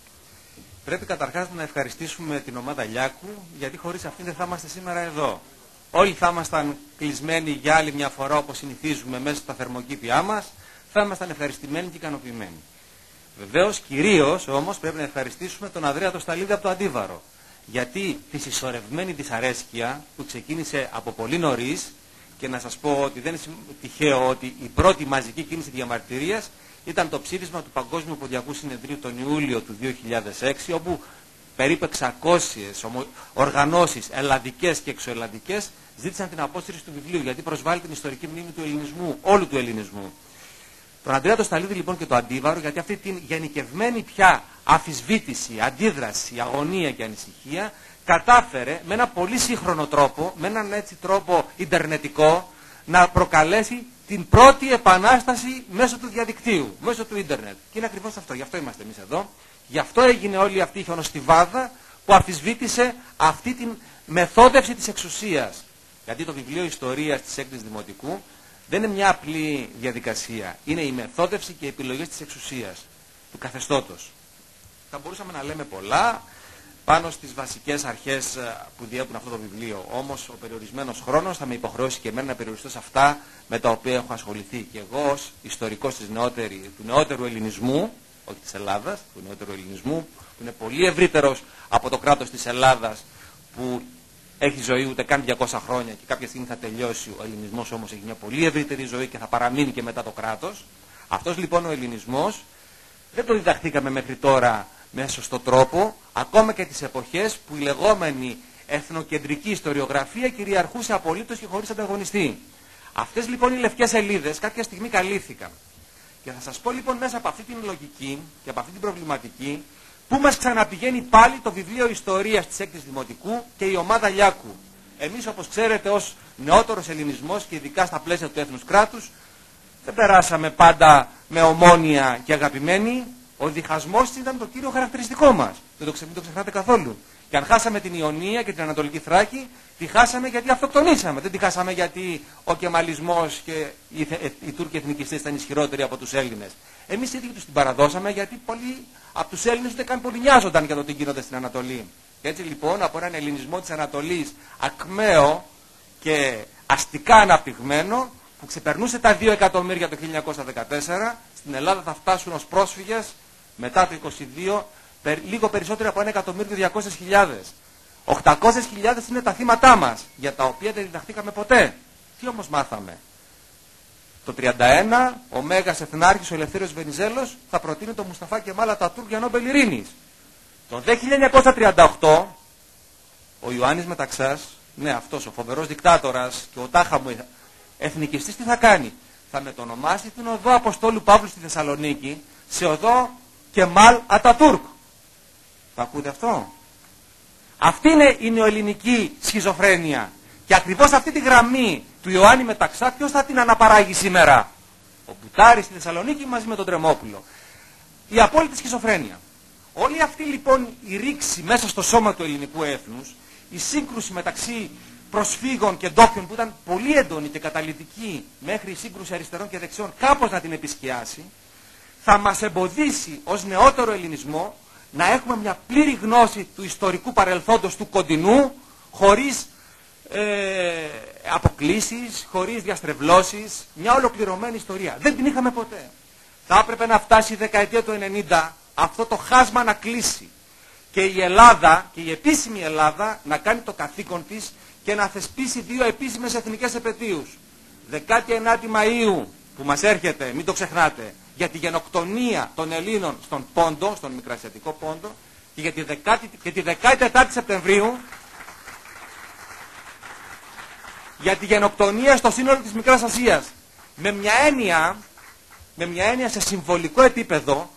Speaker 5: πρέπει καταρχάς να ευχαριστήσουμε την ομάδα Λιάκου, γιατί χωρίς αυτήν δεν θα είμαστε σήμερα εδώ. Όλοι θα ήμασταν κλεισμένοι για άλλη μια φορά όπως συνηθίζουμε μέσα στα θερμοκήπια μας, θα ήμασταν ευχαριστημένοι και ικανοποιημένοι. Βεβαίως, κυρίως όμως πρέπει να ευχαριστήσουμε τον Ανδρέα το Σταλίδη από το Αντίβαρο, γιατί τη συσσωρευμένη δυσαρέσκεια που ξεκίνησε από πολύ νωρίς, και να σας πω ότι δεν είναι τυχαίο ότι η πρώτη μαζική κίνηση διαμαρτυρίας ήταν το ψήφισμα του Παγκόσμιου Ποντιακού Συνεδρίου τον Ιούλιο του δύο χιλιάδες έξι, όπου περίπου εξακόσιες οργανώσεις ελλαδικές και εξωελλαδικές ζήτησαν την απόσυρση του βιβλίου, γιατί προσβάλλει την ιστορική μνήμη του ελληνισμού, όλου του ελληνισμού. Τον Ανδρέα το Σταλίδη λοιπόν και το Αντίβαρο, γιατί αυτή την γενικευμένη πια αμφισβήτηση, αντίδραση, αγωνία και ανησυχία κατάφερε με ένα πολύ σύγχρονο τρόπο, με έναν έτσι τρόπο ιντερνετικό, να προκαλέσει την πρώτη επανάσταση μέσω του διαδικτύου, μέσω του ίντερνετ. Και είναι ακριβώς αυτό, γι' αυτό είμαστε εμείς εδώ. Γι' αυτό έγινε όλη αυτή η χιονοστιβάδα που αμφισβήτησε αυτή την μεθόδευση της εξουσίας. Γιατί το βιβλίο Ιστορίας της έκτης Δημοτικού δεν είναι μια απλή διαδικασία. Είναι η μεθόδευση και οι επιλογές της εξουσίας, του καθεστώτος. Θα μπορούσαμε να λέμε πολλά πάνω στις βασικές αρχές που διέπουν αυτό το βιβλίο. Όμως ο περιορισμένος χρόνος θα με υποχρεώσει και εμένα να περιοριστώ σε αυτά με τα οποία έχω ασχοληθεί και εγώ ως ιστορικός της νεότερη, του νεότερου ελληνισμού, όχι της Ελλάδας, του νεότερου ελληνισμού, που είναι πολύ ευρύτερος από το κράτος της Ελλάδας, που έχει ζωή ούτε καν διακόσια χρόνια και κάποια στιγμή θα τελειώσει. Ο ελληνισμός όμως έχει μια πολύ ευρύτερη ζωή και θα παραμείνει και μετά το κράτος. Αυτός λοιπόν ο ελληνισμός δεν το διδαχθήκαμε μέχρι τώρα με σωστό τρόπο, ακόμα και τις εποχές που η λεγόμενη εθνοκεντρική ιστοριογραφία κυριαρχούσε απολύτως και χωρίς ανταγωνιστή. Αυτές λοιπόν οι λευκές σελίδες κάποια στιγμή καλύφθηκαν. Και θα σας πω λοιπόν μέσα από αυτή την λογική και από αυτή την προβληματική πού μας ξαναπηγαίνει πάλι το βιβλίο Ιστορίας της έκτης Δημοτικού και η ομάδα Λιάκου. Εμείς, όπως ξέρετε, ως νεότερος ελληνισμός και ειδικά στα πλαίσια του έθνους κράτους, δεν περάσαμε πάντα με ομόνοια και αγαπημένοι. Ο διχασμός ήταν το κύριο χαρακτηριστικό μας. Δεν το, ξε, το ξεχνάτε καθόλου. Και αν χάσαμε την Ιωνία και την Ανατολική Θράκη, τη χάσαμε γιατί αυτοκτονήσαμε. Δεν τη χάσαμε γιατί ο κεμαλισμός και οι, οι Τούρκοι εθνικιστές ήταν ισχυρότεροι από τους Έλληνες. Εμείς ήδη τους την παραδώσαμε γιατί πολλοί από τους Έλληνες ούτε καν πολύ νοιάζονταν για το τι γίνονται στην Ανατολή. Και έτσι λοιπόν από έναν ελληνισμό της Ανατολής ακμαίο και αστικά αναπτυγμένο, που ξεπερνούσε τα δύο εκατομμύρια το χίλια εννιακόσια δεκατέσσερα, στην Ελλάδα θα φτάσουν ως πρόσφυγες μετά το είκοσι δύο λίγο περισσότερο από ένα εκατομμύριο διακόσιες χιλιάδες. οκτακόσιες χιλιάδες είναι τα θύματά μας, για τα οποία δεν διδαχτήκαμε ποτέ. Τι όμως μάθαμε? Το τριάντα ένα ο Μέγας Εθνάρχης, ο Ελευθέριος Βενιζέλος, θα προτείνει τον Μουσταφά Κεμάλ Ατατούρκ για Νόμπελ Ειρήνης. Το χίλια εννιακόσια τριάντα οκτώ ο Ιωάννης Μεταξάς, ναι αυτός ο φοβερός δικτάτορας και ο τάχα μου εθνικιστής, τι θα κάνει? Θα μετονομάσει την οδό Αποστόλου Παύλου στη Θεσσαλονίκη σε οδό Κεμάλ Ατατούρκ. Το ακούτε αυτό? Αυτή είναι η νεοελληνική σχιζοφρένεια. Και ακριβώς αυτή τη γραμμή του Ιωάννη Μεταξά ποιος θα την αναπαράγει σήμερα? Ο Μπουτάρης στη Θεσσαλονίκη μαζί με τον Τρεμόπουλο. Η απόλυτη σχιζοφρένεια. Όλη αυτή λοιπόν η ρήξη μέσα στο σώμα του ελληνικού έθνους, η σύγκρουση μεταξύ προσφύγων και ντόπιων που ήταν πολύ έντονη και καταλυτική μέχρι η σύγκρουση αριστερών και δεξιών κάπως να την επισκιάσει, θα μας εμποδίσει ως νεότερο ελληνισμό να έχουμε μια πλήρη γνώση του ιστορικού παρελθόντος του κοντινού, χωρίς ε, αποκλίσεις, χωρίς διαστρεβλώσεις, μια ολοκληρωμένη ιστορία. Δεν την είχαμε ποτέ. Θα έπρεπε να φτάσει η δεκαετία του ενενήντα αυτό το χάσμα να κλείσει και η Ελλάδα, και η επίσημη Ελλάδα, να κάνει το καθήκον της και να θεσπίσει δύο επίσημες εθνικές επετείους. δεκάτη ενάτη Μαΐου που μας έρχεται, μην το ξεχνάτε, για τη γενοκτονία των Ελλήνων στον Πόντο, στον Μικρασιατικό Πόντο, και για τη δεκάτη, και τη δεκάτη τετάρτη Σεπτεμβρίου για τη γενοκτονία στο σύνολο της Μικράς Ασίας. Με μια έννοια, με μια έννοια σε συμβολικό επίπεδο,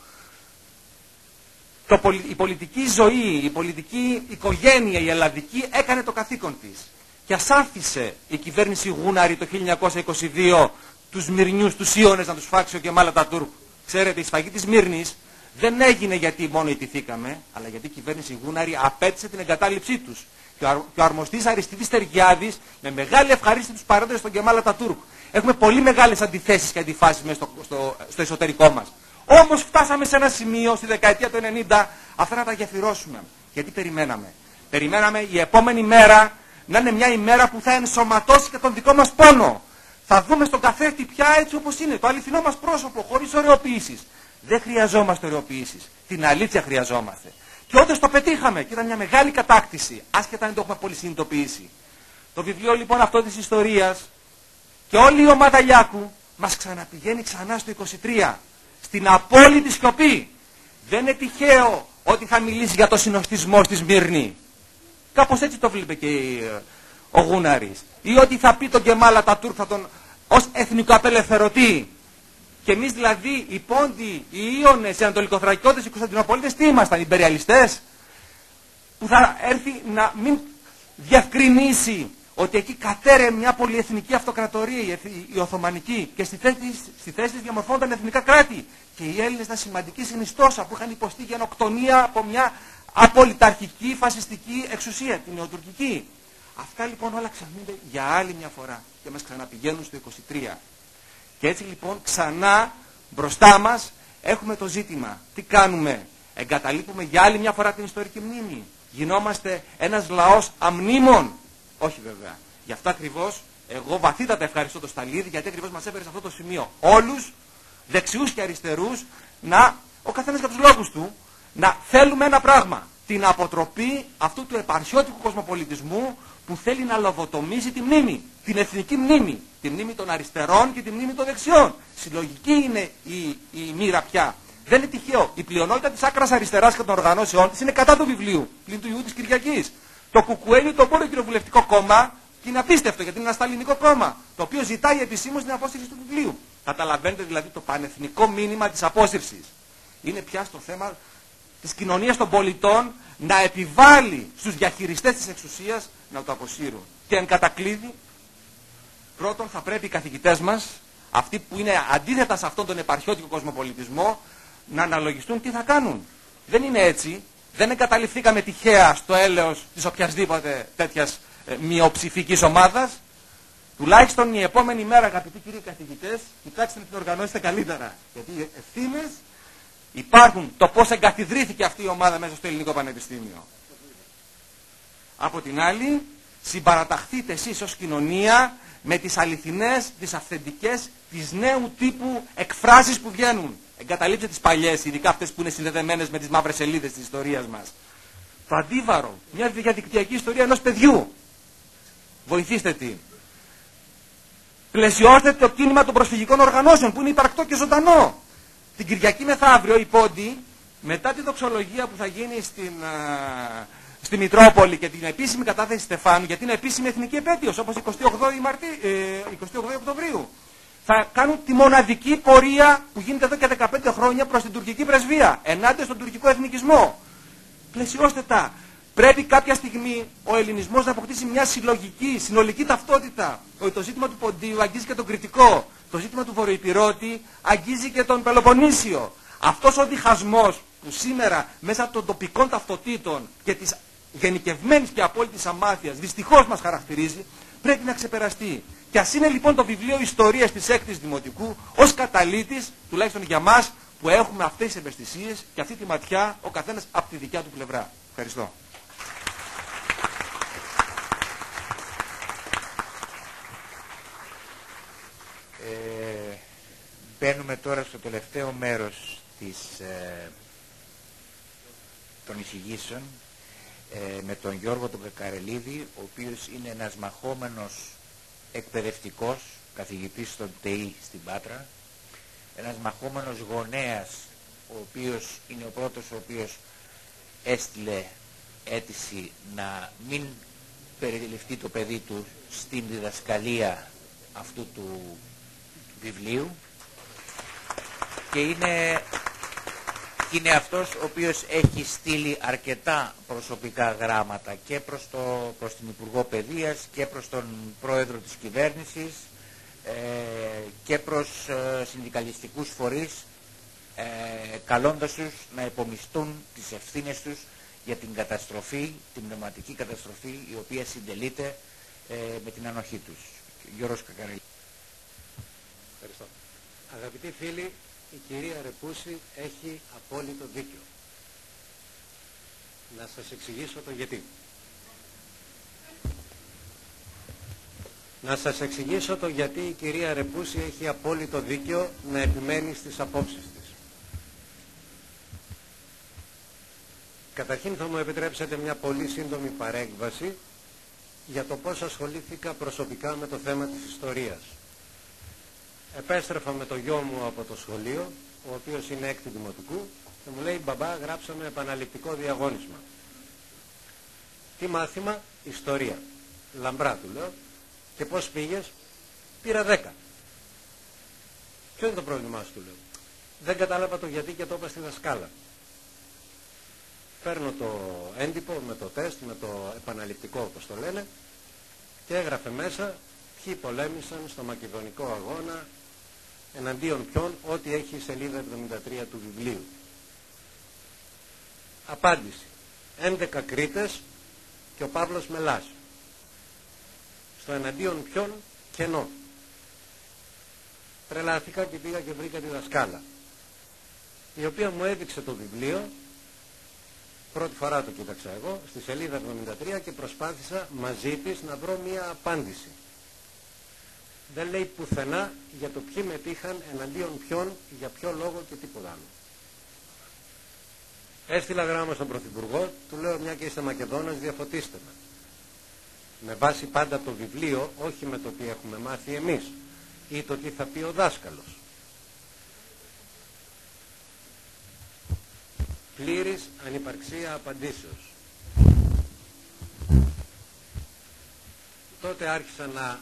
Speaker 5: το, η πολιτική ζωή, η πολιτική οικογένεια, η ελλαδική έκανε το καθήκον της. Και ας άφησε η κυβέρνηση Γούναρη το χίλια εννιακόσια είκοσι δύο τους Μυρνιούς, τους Ίωνες να τους φάξει ο Κεμάλ Ατατούρκ. Ξέρετε, η σφαγή της Μύρνης δεν έγινε γιατί μόνο ιτηθήκαμε, αλλά γιατί η κυβέρνηση Γούναρη απέτησε την εγκατάλειψή τους. Και ο, αρ, και ο αρμοστής Αριστίδης Τεργιάδης με μεγάλη ευχαρίστηση τους παρέδωσε στον Κεμάλ Ατατούρκ. Έχουμε πολύ μεγάλες αντιθέσεις και αντιφάσεις μέσα στο, στο, στο εσωτερικό μας. Όμως φτάσαμε σε ένα σημείο στη δεκαετία του ενενήντα αυτά να τα γεφυρώσουμε. Γιατί περιμέναμε. Περιμέναμε η επόμενη μέρα να είναι μια ημέρα που θα ενσωματώσει και τον δικό μας πόνο. Θα δούμε στον καθρέφτη πια έτσι όπως είναι, το αληθινό μας πρόσωπο, χωρίς ωρεοποιήσεις. Δεν χρειαζόμαστε ωρεοποιήσεις. Την αλήθεια χρειαζόμαστε. Και όντως το πετύχαμε και ήταν μια μεγάλη κατάκτηση, άσχετα αν το έχουμε πολύ συνειδητοποιήσει. Το βιβλίο λοιπόν αυτό της ιστορίας και όλη η ομάδα Λιάκου μας ξαναπηγαίνει ξανά στο είκοσι τρία, στην απόλυτη σιωπή. Δεν είναι τυχαίο ότι θα μιλήσει για το συνοστισμό στη Σμύρνη. Κάπως έτσι το βλέπει και ο Γούναρης. Ή ότι θα πει τον Κεμάλ Ατατούρκ θα τον ως εθνικό απελευθερωτή. Και εμείς δηλαδή οι Πόντιοι, οι Ίωνες, οι Ανατολικοθρακιώτες, οι Κωνσταντινοπολίτες τι ήμασταν, υπεριαλιστές, που θα έρθει να μην διευκρινίσει ότι εκεί κατέρε μια πολυεθνική αυτοκρατορία, η Οθωμανική, και στη θέση, στη θέση της διαμορφώνονταν εθνικά κράτη. Και οι Έλληνες ήταν σημαντική συνιστόσα που είχαν υποστεί γενοκτονία από μια απολυταρχική φασιστική εξουσία, την νεοτουρκική. Αυτά λοιπόν όλα ξανούνται για άλλη μια φορά και μας ξαναπηγαίνουν στο είκοσι τρία. Και έτσι λοιπόν ξανά μπροστά μας έχουμε το ζήτημα. Τι κάνουμε, εγκαταλείπουμε για άλλη μια φορά την ιστορική μνήμη. Γινόμαστε ένας λαός αμνήμων. Όχι βέβαια. Γι' αυτό ακριβώς εγώ βαθύτατα ευχαριστώ τον Σταλίδη, γιατί ακριβώς μας έφερε σε αυτό το σημείο. Όλους, δεξιούς και αριστερούς, να, ο καθένας για τους λόγους του, να θέλουμε ένα πράγμα. Την αποτροπή αυτού του επαρχιώτικου κοσμοπολιτισμού που θέλει να λογοτομήσει τη μνήμη, την εθνική μνήμη, τη μνήμη των αριστερών και τη μνήμη των δεξιών. Συλλογική είναι η, η μοίρα πια. Δεν είναι τυχαίο. Η πλειονότητα της άκρας αριστεράς και των οργανώσεών της είναι κατά του βιβλίου, πλην του Ιού της Κυριακής. Το Κουκουέλι, το μόνο κοινοβουλευτικό κόμμα, και είναι απίστευτο γιατί είναι ένα σταλινικό κόμμα, το οποίο ζητάει επισήμως την απόσυρση του βιβλίου. Καταλαβαίνετε δηλαδή το πανεθνικό μήνυμα της απόσυρσης. Είναι πια στο θέμα της κοινωνίας των πολιτών να επιβάλλει στους διαχειριστές της εξουσίας να το αποσύρουν. Και εν κατακλείδη, πρώτον θα πρέπει οι καθηγητές μας, αυτοί που είναι αντίθετα σε αυτόν τον επαρχιώτικο κοσμοπολιτισμό, να αναλογιστούν τι θα κάνουν. Δεν είναι έτσι. Δεν εγκαταλειφθήκαμε τυχαία στο έλεος της οποιασδήποτε τέτοιας ε, μειοψηφικής ομάδας. Τουλάχιστον η επόμενη μέρα, αγαπητοί κύριοι καθηγητές, κοιτάξτε να την οργανώσετε καλύτερα. Γιατί οι ευθύνες υπάρχουν. Το πώς εγκαθιδρύθηκε αυτή η ομάδα μέσα στο Ελληνικό Πανεπιστήμιο. Από την άλλη, συμπαραταχθείτε εσείς ως κοινωνία με τις αληθινές, τις αυθεντικές, τις νέου τύπου εκφράσεις που βγαίνουν. Εγκαταλείψτε τις παλιές, ειδικά αυτές που είναι συνδεδεμένες με τις μαύρες σελίδες της ιστορίας μας. Το αντίβαρο, μια διαδικτυακή ιστορία ενός παιδιού. Βοηθήστε τι. Πλαισιώστε το κίνημα των προσφυγικών οργανώσεων που είναι υπαρκτό και ζωντανό. Την Κυριακή μεθαύριο οι Πόντιοι, μετά τη δοξολογία που θα γίνει στην, α, στη Μητρόπολη και την επίσημη κατάθεση Στεφάνου, γιατί είναι επίσημη εθνική επέτειος, όπως εικοστή όγδοη Οκτωβρίου, θα κάνουν τη μοναδική πορεία που γίνεται εδώ και δεκαπέντε χρόνια προς την τουρκική πρεσβεία, ενάντια στον τουρκικό εθνικισμό. Πλαισιώστε τα. Πρέπει κάποια στιγμή ο ελληνισμός να αποκτήσει μια συλλογική, συνολική ταυτότητα. Ότι το ζήτημα του Ποντίου αγγίζει και τον Κρητικό. Το ζήτημα του Βορειοϊπειρώτη αγγίζει και τον Πελοποννήσιο. Αυτός ο διχασμός που σήμερα μέσα των τοπικών ταυτοτήτων και της γενικευμένης και απόλυτης αμάθειας δυστυχώς μας χαρακτηρίζει, πρέπει να ξεπεραστεί. Και ας είναι λοιπόν το βιβλίο Ιστορίας της έκτης Δημοτικού ως καταλύτης, τουλάχιστον για μας που έχουμε αυτές τις ευαισθησίες και αυτή τη ματιά ο καθένας από τη δικιά του πλευρά. Ευχαριστώ.
Speaker 1: Ε, μπαίνουμε τώρα στο τελευταίο μέρος της, ε, των εισηγήσεων ε, με τον Γιώργο τον Κακαρελίδη, ο οποίος είναι ένας μαχόμενος εκπαιδευτικός, καθηγητής στον ΤΕΙ στην Πάτρα, ένας μαχόμενος γονέας, ο οποίος είναι ο πρώτος ο οποίος έστειλε αίτηση να μην περιληφθεί το παιδί του στην διδασκαλία αυτού του βιβλίου, και είναι, είναι αυτός ο οποίος έχει στείλει αρκετά προσωπικά γράμματα και προς, το, προς την Υπουργό Παιδείας και προς τον Πρόεδρο της Κυβέρνησης ε, και προς ε, συνδικαλιστικούς φορείς, ε, καλώντας τους να υπομισθούν τις ευθύνες τους για την καταστροφή, την πνευματική καταστροφή η οποία συντελείται ε, με την ανοχή τους. Γιώργος Κακαρέλη.
Speaker 6: Ευχαριστώ. Αγαπητοί φίλοι, η κυρία Ρεπούση έχει απόλυτο δίκιο. Να σας εξηγήσω το γιατί. Να σας εξηγήσω το γιατί η κυρία Ρεπούση έχει απόλυτο δίκιο να επιμένει στις απόψεις της. Καταρχήν θα μου επιτρέψετε μια πολύ σύντομη παρέκβαση για το πώς ασχολήθηκα προσωπικά με το θέμα της ιστορίας. Επέστρεφα με το γιο μου από το σχολείο, ο οποίος είναι έκτη δημοτικού, και μου λέει: μπαμπά, γράψαμε επαναληπτικό διαγώνισμα. Τι μάθημα? Ιστορία. Λαμπρά, του λέω. Και πώς πήγες? Πήρα δέκα. Ποιο είναι το πρόβλημά σου, του λέω. Δεν κατάλαβα το γιατί και το είπα στη δασκάλα. Παίρνω το έντυπο με το τεστ, με το επαναληπτικό όπως το λένε, και έγραφε μέσα ποιοι πολέμησαν στο μακεδονικό αγώνα, εναντίον ποιον, ό,τι έχει η σελίδα εβδομήντα τρία του βιβλίου. Απάντηση: έντεκα Κρήτες και ο Παύλος Μελάς. Στο εναντίον ποιον? Κενό. Τρελάθηκα και πήγα και βρήκα τη δασκάλα, η οποία μου έδειξε το βιβλίο. Πρώτη φορά το κοίταξα εγώ, στη σελίδα εβδομήντα τρία, και προσπάθησα μαζί της να βρω μία απάντηση. Δεν λέει πουθενά για το ποιοι μετήχαν, εναντίον ποιον, για ποιο λόγο και τίποτα άλλο. Έστειλα γράμμα στον Πρωθυπουργό, του λέω: μια και είστε Μακεδόνας, διαφωτίστε με. Με βάση πάντα το βιβλίο, όχι με το τι έχουμε μάθει εμείς ή το τι θα πει ο δάσκαλος. Πλήρης ανυπαρξία απαντήσεως. Τότε άρχισα να...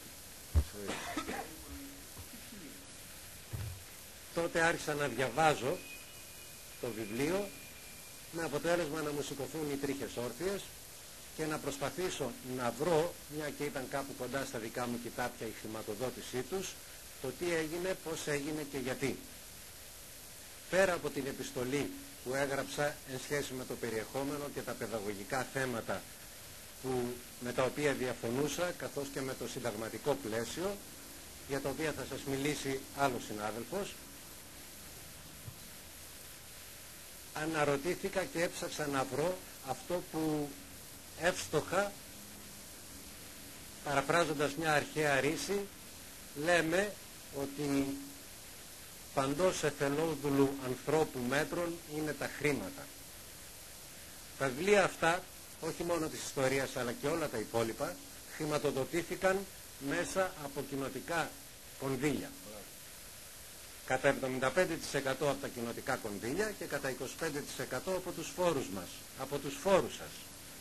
Speaker 6: Τότε άρχισα να διαβάζω το βιβλίο, με αποτέλεσμα να μου σηκωθούν οι τρίχες όρθιες και να προσπαθήσω να βρω, μια και ήταν κάπου κοντά στα δικά μου κοιτάπια η χρηματοδότησή τους, το τι έγινε, πώς έγινε και γιατί. Πέρα από την επιστολή που έγραψα εν σχέση με το περιεχόμενο και τα παιδαγωγικά θέματα που, με τα οποία διαφωνούσα, καθώς και με το συνταγματικό πλαίσιο, για τα οποία θα σας μιλήσει άλλος συνάδελφος, αναρωτήθηκα και έψαξα να βρω αυτό που εύστοχα, παραφράζοντας μια αρχαία ρίση, λέμε ότι παντός εθελόδουλου ανθρώπου μέτρων είναι τα χρήματα. Τα βιβλία αυτά, όχι μόνο της ιστορίας αλλά και όλα τα υπόλοιπα, χρηματοδοτήθηκαν μέσα από κοινοτικά κονδύλια. Κατά εβδομήντα πέντε τοις εκατό από τα κοινοτικά κονδύλια και κατά είκοσι πέντε τοις εκατό από τους φόρους μας, από τους φόρους σας.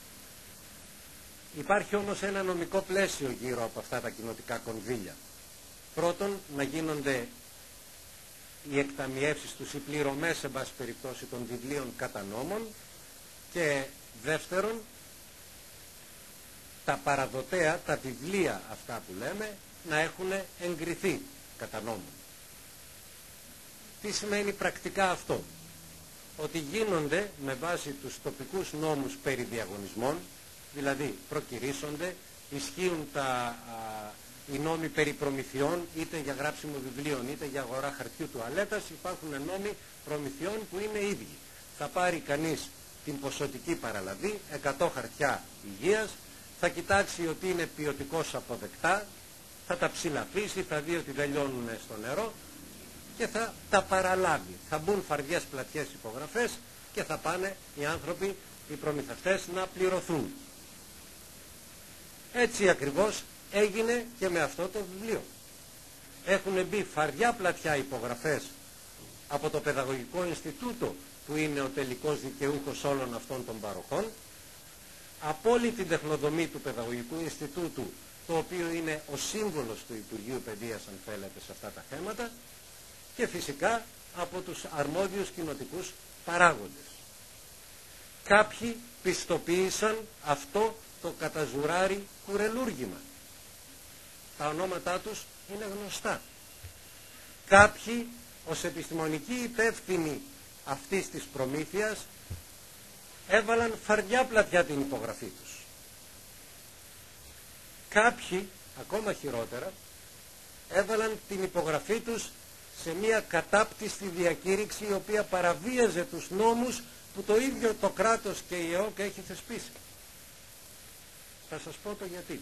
Speaker 6: Υπάρχει όμως ένα νομικό πλαίσιο γύρω από αυτά τα κοινοτικά κονδύλια. Πρώτον, να γίνονται οι εκταμιεύσεις τους, οι πληρωμές σε βάση περιπτώσει των βιβλίων κατά νόμον, και δεύτερον, τα παραδοτέα, τα βιβλία αυτά που λέμε, να έχουν εγκριθεί κατά νόμον. Τι σημαίνει πρακτικά αυτό? Ότι γίνονται με βάση τους τοπικούς νόμους περί διαγωνισμών, δηλαδή προκηρύσσονται, ισχύουν τα, α, οι νόμοι περί προμηθειών, είτε για γράψιμο βιβλίων είτε για αγορά χαρτιού τουαλέτας. Υπάρχουν νόμοι προμηθειών που είναι ίδιοι. Θα πάρει κανείς την ποσοτική παραλαβή, εκατό χαρτιά υγείας, θα κοιτάξει ότι είναι ποιοτικώς αποδεκτά, θα τα ψηλαφίσει, θα δει ότι δεν λιώνουν στο νερό και θα τα παραλάβει. Θα μπουν φαρδιές πλατιές υπογραφές και θα πάνε οι άνθρωποι, οι προμηθευτές, να πληρωθούν. Έτσι ακριβώς έγινε και με αυτό το βιβλίο. Έχουν μπει φαρδιά πλατιά υπογραφές από το Παιδαγωγικό Ινστιτούτο, που είναι ο τελικός δικαιούχος όλων αυτών των παροχών, από όλη την τεχνοδομή του Παιδαγωγικού Ινστιτούτου, το οποίο είναι ο σύμβολος του Υπουργείου Παιδείας, αν θέλετε, σε αυτά τα θέματα, και φυσικά από τους αρμόδιους κοινοτικούς παράγοντες. Κάποιοι πιστοποίησαν αυτό το καταζουράρι κουρελούργημα. Τα ονόματά τους είναι γνωστά. Κάποιοι, ως επιστημονικοί υπεύθυνοι αυτής της προμήθειας έβαλαν φαρδιά πλατιά την υπογραφή τους. Κάποιοι, ακόμα χειρότερα, έβαλαν την υπογραφή τους σε μια κατάπτυστη διακήρυξη η οποία παραβίαζε τους νόμους που το ίδιο το κράτος και η ΕΟΚ έχει θεσπίσει. Θα σας πω το γιατί.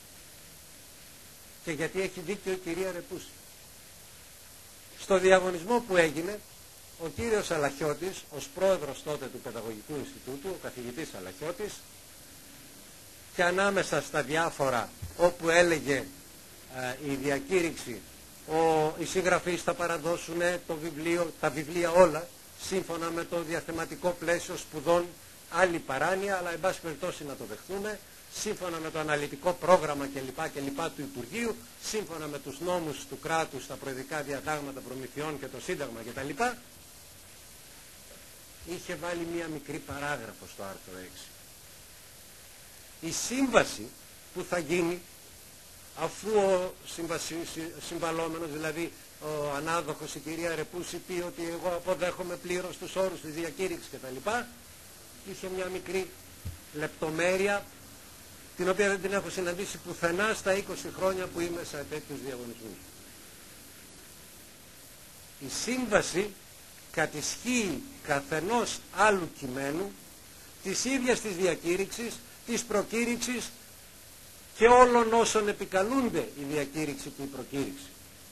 Speaker 6: Και γιατί έχει δίκιο η κυρία Ρεπούση. Στο διαγωνισμό που έγινε, ο κύριος Αλαχιώτης, ως πρόεδρος τότε του Παιδαγωγικού Ινστιτούτου, ο καθηγητής Αλαχιώτης, και ανάμεσα στα διάφορα όπου έλεγε ε, η διακήρυξη, ο, οι συγγραφείς θα παραδώσουν το βιβλίο, τα βιβλία όλα, σύμφωνα με το διαθεματικό πλαίσιο σπουδών, άλλη παράνοια, αλλά εν πάση περιπτώσει να το δεχθούμε, σύμφωνα με το αναλυτικό πρόγραμμα κλπ. κλπ. Του Υπουργείου, σύμφωνα με τους νόμους του κράτους, τα προεδρικά διατάγματα προμηθειών και το Σύνταγμα κτλ. Είχε βάλει μία μικρή παράγραφο στο άρθρο έξι. Η σύμβαση που θα γίνει, αφού ο συμβαλόμενος, δηλαδή ο ανάδοχος, η κυρία Ρεπούση, πει ότι εγώ αποδέχομαι πλήρως τους όρους της διακήρυξης κτλ., είχε μια μικρή λεπτομέρεια, την οποία δεν την έχω συναντήσει πουθενά στα είκοσι χρόνια που είμαι σε τέτοιους διαγωνισμούς. Η σύμβαση κατησχύει καθενός άλλου κειμένου, της ίδιας της διακήρυξης, της προκήρυξης και όλων όσων επικαλούνται η διακήρυξη και η προκήρυξη.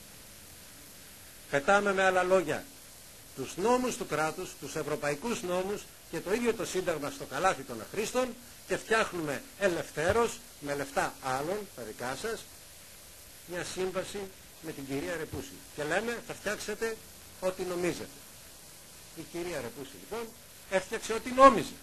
Speaker 6: Πετάμε με άλλα λόγια τους νόμους του κράτους, τους ευρωπαϊκούς νόμους και το ίδιο το Σύνταγμα στο καλάθι των αχρήστων και φτιάχνουμε ελευθέρως, με λεφτά άλλων, τα δικά σας, μια σύμβαση με την κυρία Ρεπούση. Και λέμε θα φτιάξετε ό,τι νομίζετε. Η κυρία Ρεπούση λοιπόν έφτιαξε ό,τι νόμιζε.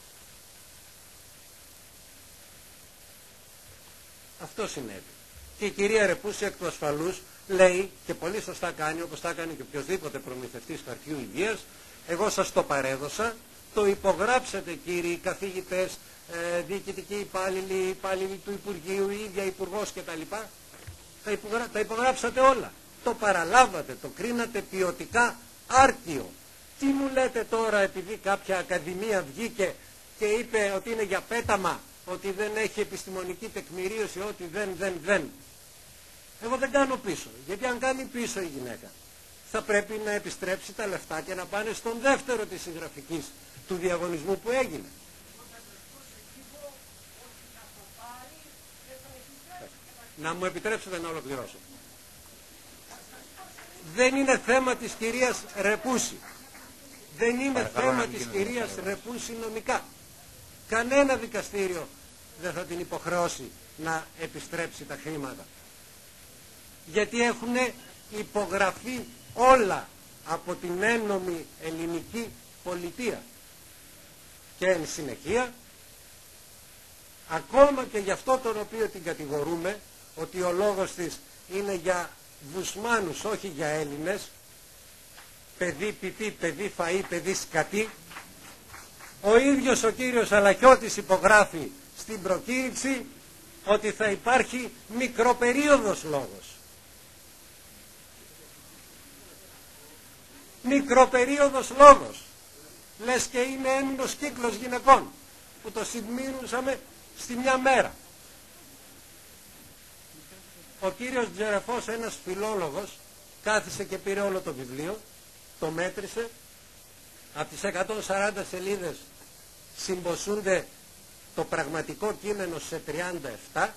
Speaker 6: Αυτό συνέβη. Και η κυρία Ρεπούση εκ του ασφαλούς λέει, και πολύ σωστά κάνει, όπως τα κάνει και οποιοδήποτε προμηθευτής χαρτιού υγείας, εγώ σας το παρέδωσα, το υπογράψατε κύριοι καθηγητές, ε, διοικητικοί υπάλληλοι, υπάλληλοι του Υπουργείου, η ίδια υπουργός κτλ. Τα, υπογρα... τα υπογράψατε όλα. Το παραλάβατε, το κρίνατε ποιοτικά άρτιο. Τι μου λέτε τώρα επειδή κάποια ακαδημία βγήκε και είπε ότι είναι για πέταμα, ότι δεν έχει επιστημονική τεκμηρίωση, ότι δεν, δεν, δεν. Εγώ δεν κάνω πίσω, γιατί αν κάνει πίσω η γυναίκα θα πρέπει να επιστρέψει τα λεφτά και να πάνε στον δεύτερο της συγγραφικής του διαγωνισμού που έγινε. Να μου επιτρέψετε να ολοκληρώσω. Δεν είναι θέμα της κυρίας Ρεπούση. Δεν είναι Παρακαλώ θέμα της κυρίας Ρεπούση νομικά. Κανένα δικαστήριο δεν θα την υποχρεώσει να επιστρέψει τα χρήματα. Γιατί έχουν υπογραφεί όλα από την ένομη ελληνική πολιτεία. Και εν συνεχεία, ακόμα και για αυτό τον οποίο την κατηγορούμε, ότι ο λόγος της είναι για βουσμάνους, όχι για Έλληνες, παιδί πιπί, παιδί φαΐ, παιδί σκατί, ο ίδιος ο κύριος Αλαχιώτης υπογράφει στην προκήρυξη ότι θα υπάρχει μικροπερίοδος λόγος. Μικροπερίοδος λόγος. Λες και είναι έμεινος κύκλος γυναικών που το συντμήνουσαμε στη μια μέρα. Ο κύριος Τζερεφός, ένας φιλόλογος, κάθισε και πήρε όλο το βιβλίο, το μέτρησε, από τις εκατόν σαράντα σελίδες συμποσούνται το πραγματικό κείμενο σε τριάντα επτά,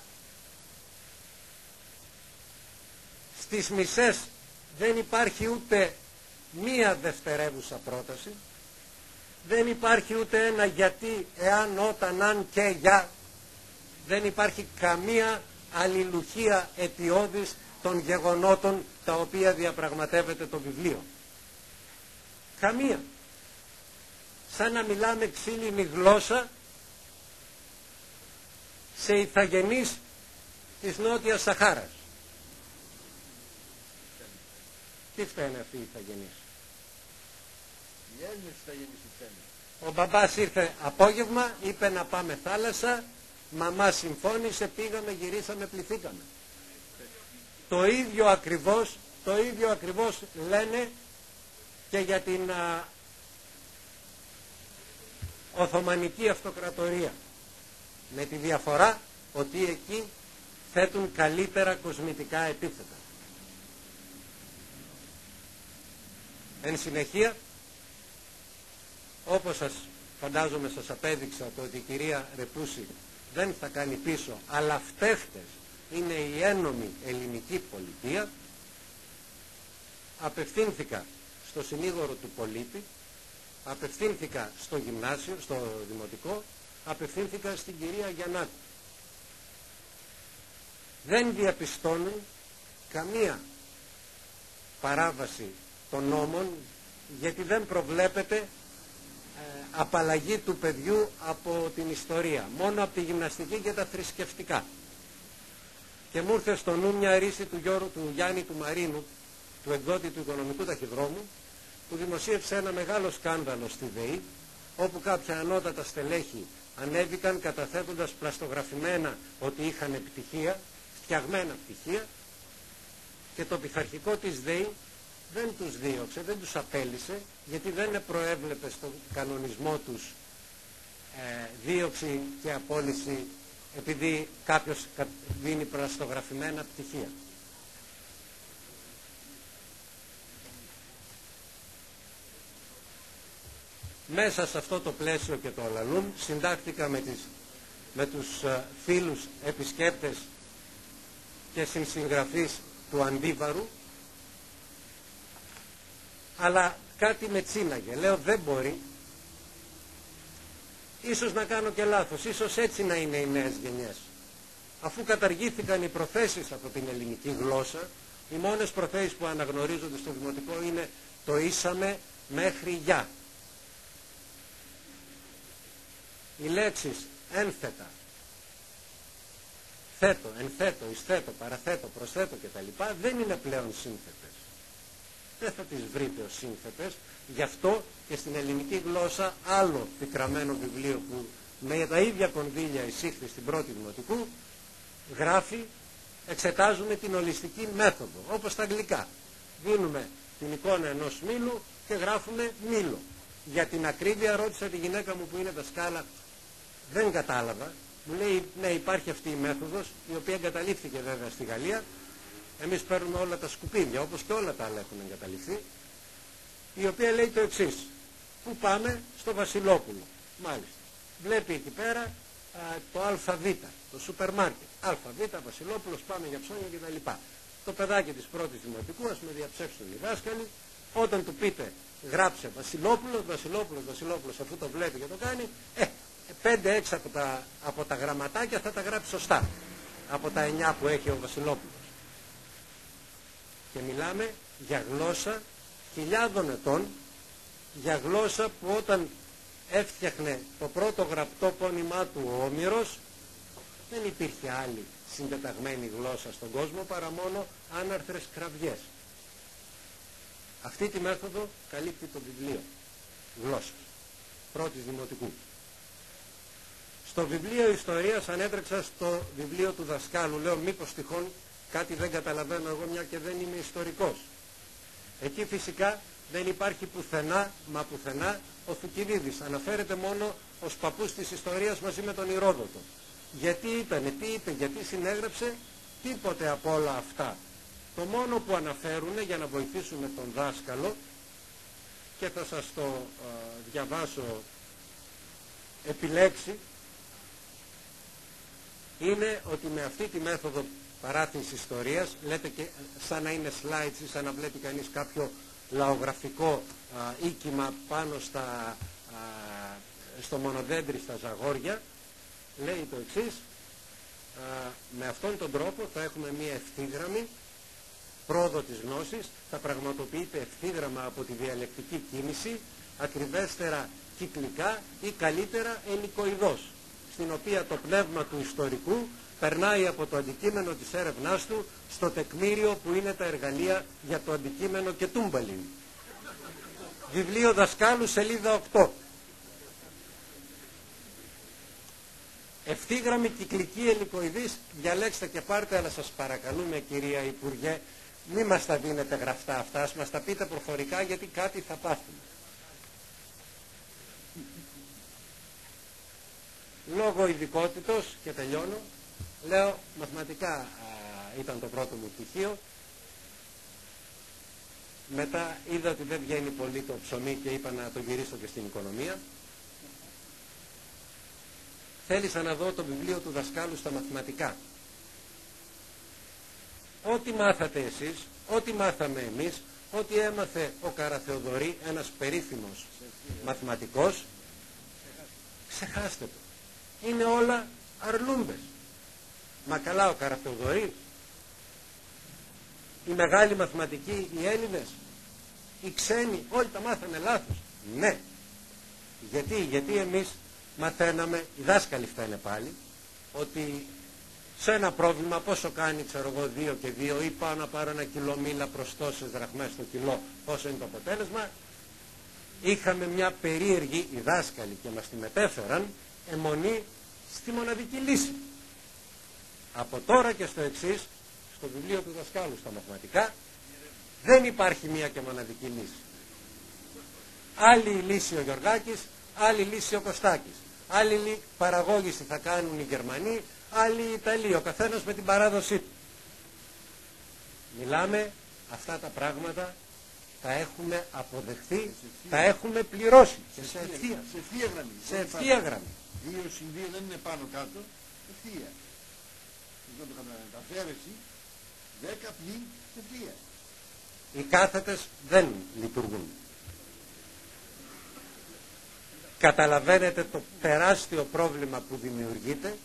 Speaker 6: στις μισές δεν υπάρχει ούτε μία δευτερεύουσα πρόταση, δεν υπάρχει ούτε ένα γιατί, εάν, όταν, αν και για, δεν υπάρχει καμία αλληλουχία αιτιώδης των γεγονότων τα οποία διαπραγματεύεται το βιβλίο. Καμία. Σαν να μιλάμε ξύλινη γλώσσα σε ηθαγενείς της Νότιας Σαχάρας. Τι φταίνε αυτοί οι ηθαγενείς?
Speaker 2: Οι Έλληνες ηθαγενείς φταίνε.
Speaker 6: Ο μπαμπάς ήρθε απόγευμα, είπε να πάμε θάλασσα, μαμά συμφώνησε, πήγαμε, γυρίσαμε, πληθήκαμε. Το ίδιο ακριβώς, το ίδιο ακριβώς λένε και για την α, Οθωμανική Αυτοκρατορία, με τη διαφορά ότι εκεί θέτουν καλύτερα κοσμητικά επίθετα. Εν συνεχεία, όπως σας φαντάζομαι σας απέδειξα το ότι η κυρία Ρεπούση δεν θα κάνει πίσω, αλλά φταίχτες είναι η ένομη ελληνική πολιτεία, απευθύνθηκα στο συνήγορο του πολίτη, απευθύνθηκα στο γυμνάσιο, στο δημοτικό, απευθύνθηκα στην κυρία Γιαννάκου. Δεν διαπιστώνουν καμία παράβαση των νόμων, γιατί δεν προβλέπεται ε, απαλλαγή του παιδιού από την ιστορία, μόνο από τη γυμναστική και τα θρησκευτικά. Και μου ήρθε στο νου μια ρίση του, Γιώργου, του Γιάννη του Μαρίνου, του εκδότη του Οικονομικού Ταχυδρόμου, που δημοσίευσε ένα μεγάλο σκάνδαλο στη ΔΕΗ, όπου κάποια ανώτατα στελέχη ανέβηκαν καταθέτοντας πλαστογραφημένα ότι είχαν πτυχία, φτιαγμένα πτυχία, και το πειθαρχικό της ΔΕΗ δεν τους δίωξε, δεν τους απέλυσε, γιατί δεν προέβλεπε στον κανονισμό τους ε, δίωξη και απόλυση επειδή κάποιος δίνει πλαστογραφημένα πτυχία. Μέσα σε αυτό το πλαίσιο και το αλαλούμ συντάχθηκα με, τις, με τους ε, φίλους επισκέπτες και συνσυγγραφείς του Αντίβαρου, αλλά κάτι με τσίναγε. Λέω δεν μπορεί, ίσως να κάνω και λάθος, ίσως έτσι να είναι οι νέες γενιές. Αφού καταργήθηκαν οι προθέσεις από την ελληνική γλώσσα, οι μόνες προθέσεις που αναγνωρίζονται στο δημοτικό είναι το ήσαμε μέχρι για. Οι λέξεις ένθετα, θέτω, ενθέτω, εισθέτω, παραθέτω, προσθέτω κτλ. Δεν είναι πλέον σύνθετες. Δεν θα τις βρείτε ως σύνθετες. Γι' αυτό και στην ελληνική γλώσσα άλλο πικραμένο βιβλίο που με τα ίδια κονδύλια εισήχθη στην πρώτη δημοτικού γράφει, εξετάζουμε την ολιστική μέθοδο, όπως στα αγγλικά. Δίνουμε την εικόνα ενός μήλου και γράφουμε μήλο. Για την ακρίβεια ρώτησα τη γυναίκα μου που είναι δασκάλα, δεν κατάλαβα. Μου λέει ναι, υπάρχει αυτή η μέθοδος, η οποία εγκαταλείφθηκε βέβαια στη Γαλλία. Εμείς παίρνουμε όλα τα σκουπίδια, όπως και όλα τα άλλα έχουν εγκαταλειφθεί. Η οποία λέει το εξής. Πού πάμε? Στο Βασιλόπουλο. Μάλιστα. Βλέπει εκεί πέρα α, το ΑΒ, το σούπερ μάρκετ. ΑΒ, Βασιλόπουλος, πάμε για ψώνια κτλ. Το παιδάκι της πρώτης δημοτικού, ας με διαψεύσουν οι δάσκαλοι, όταν του πείτε γράψε Βασιλόπουλος, Βασιλόπουλος, Βασιλόπουλος, αφού το βλέπει και το κάνει, ε, πέντε έξι από τα, από τα γραμματάκια θα τα γράψει σωστά. Από τα εννιά που έχει ο Βασιλόπουλος. Και μιλάμε για γλώσσα χιλιάδων ετών, για γλώσσα που όταν έφτιαχνε το πρώτο γραπτό πόνημά του ο Όμηρος, δεν υπήρχε άλλη συντεταγμένη γλώσσα στον κόσμο παρά μόνο άναρθρες κραυγές. Αυτή τη μέθοδο καλύπτει το βιβλίο γλώσσας πρώτης δημοτικού. Στο βιβλίο ιστορίας ανέτρεξα στο βιβλίο του δασκάλου. Λέω μήπως τυχόν κάτι δεν καταλαβαίνω εγώ, μια και δεν είμαι ιστορικός. Εκεί φυσικά δεν υπάρχει πουθενά, μα πουθενά ο Θουκυδίδης. Αναφέρεται μόνο ως παππούς της ιστορίας μαζί με τον Ηρόδοτο. Γιατί ήτανε, τι είπε, γιατί συνέγραψε, τίποτε από όλα αυτά. Το μόνο που αναφέρουν για να βοηθήσουμε τον δάσκαλο, και θα σας το α, διαβάσω επιλέξει, είναι ότι με αυτή τη μέθοδο παράθυνσης ιστορίας, λέτε και σαν να είναι slides, σαν να βλέπει κανείς κάποιο λαογραφικό α, οίκημα πάνω στα, α, στο μονοδέντρι στα Ζαγόρια, λέει το εξής, α, με αυτόν τον τρόπο θα έχουμε μία ευθύγραμμη πρόοδο της γνώσης, θα πραγματοποιείται ευθύγραμμα από τη διαλεκτική κίνηση, ακριβέστερα κυκλικά ή καλύτερα ελικοειδώς, στην οποία το πνεύμα του ιστορικού περνάει από το αντικείμενο της έρευνάς του στο τεκμήριο που είναι τα εργαλεία για το αντικείμενο και τούμπαλιν. Βιβλίο δασκάλου, σελίδα οκτώ. Ευθύγραμμη κυκλική ελικοειδής, διαλέξτε και πάρτε, αλλά σας παρακαλούμε κυρία Υπουργέ, Μη μας τα δίνετε γραφτά αυτά, ας μας τα πείτε προφορικά, γιατί κάτι θα πάθουμε. Λόγω ειδικότητος, και τελειώνω, λέω μαθηματικά α, ήταν το πρώτο μου πτυχίο. Μετά είδα ότι δεν βγαίνει πολύ το ψωμί και είπα να το γυρίσω και στην οικονομία. Θέλησα να δω το βιβλίο του δασκάλου στα μαθηματικά. Ό,τι μάθατε εσείς, ό,τι μάθαμε εμείς, ό,τι έμαθε ο Καραθεοδωρή, ένας περίφημος μαθηματικός, ξεχάστε το. Είναι όλα αρλούμπες. Μα καλά, ο Καραθεοδωρή, οι μεγάλοι μαθηματικοί, οι Έλληνες, οι ξένοι, όλοι τα μάθανε λάθος. Ναι. Γιατί, γιατί εμείς μαθαίναμε, οι δάσκαλοι φταίνε πάλι, ότι σε ένα πρόβλημα πόσο κάνει, ξέρω εγώ, δύο και δύο, ή πάω να πάρω ένα κιλό μήλα προς τόσες δραχμές το κιλό, πόσο είναι το αποτέλεσμα. Είχαμε μια περίεργη, οι δάσκαλοι, και μας τη μετέφεραν, αιμονή στη μοναδική λύση. Από τώρα και στο εξής, στο βιβλίο του δασκάλου στα μαθηματικά, δεν υπάρχει μία και μοναδική λύση. Άλλη λύση ο Γιωργάκης, άλλη λύση ο Κωστάκης. Άλλη παραγώγηση θα κάνουν οι Γερμανοί, άλλοι οι Ιταλοί, ο καθένας με την παράδοσή του. Μιλάμε, αυτά τα πράγματα τα έχουμε αποδεχθεί, τα έχουμε πληρώσει. Και σε ευθεία,
Speaker 2: σε ευθεία γραμμή.
Speaker 6: Σε ευθεία γραμμή.
Speaker 2: Δύο συν δύο δεν είναι πάνω κάτω, ευθεία. Δεν το καταφέρεσαι, δέκα πλην ευθεία.
Speaker 6: Οι κάθετες δεν λειτουργούν. Καταλαβαίνετε το τεράστιο πρόβλημα που δημιουργείται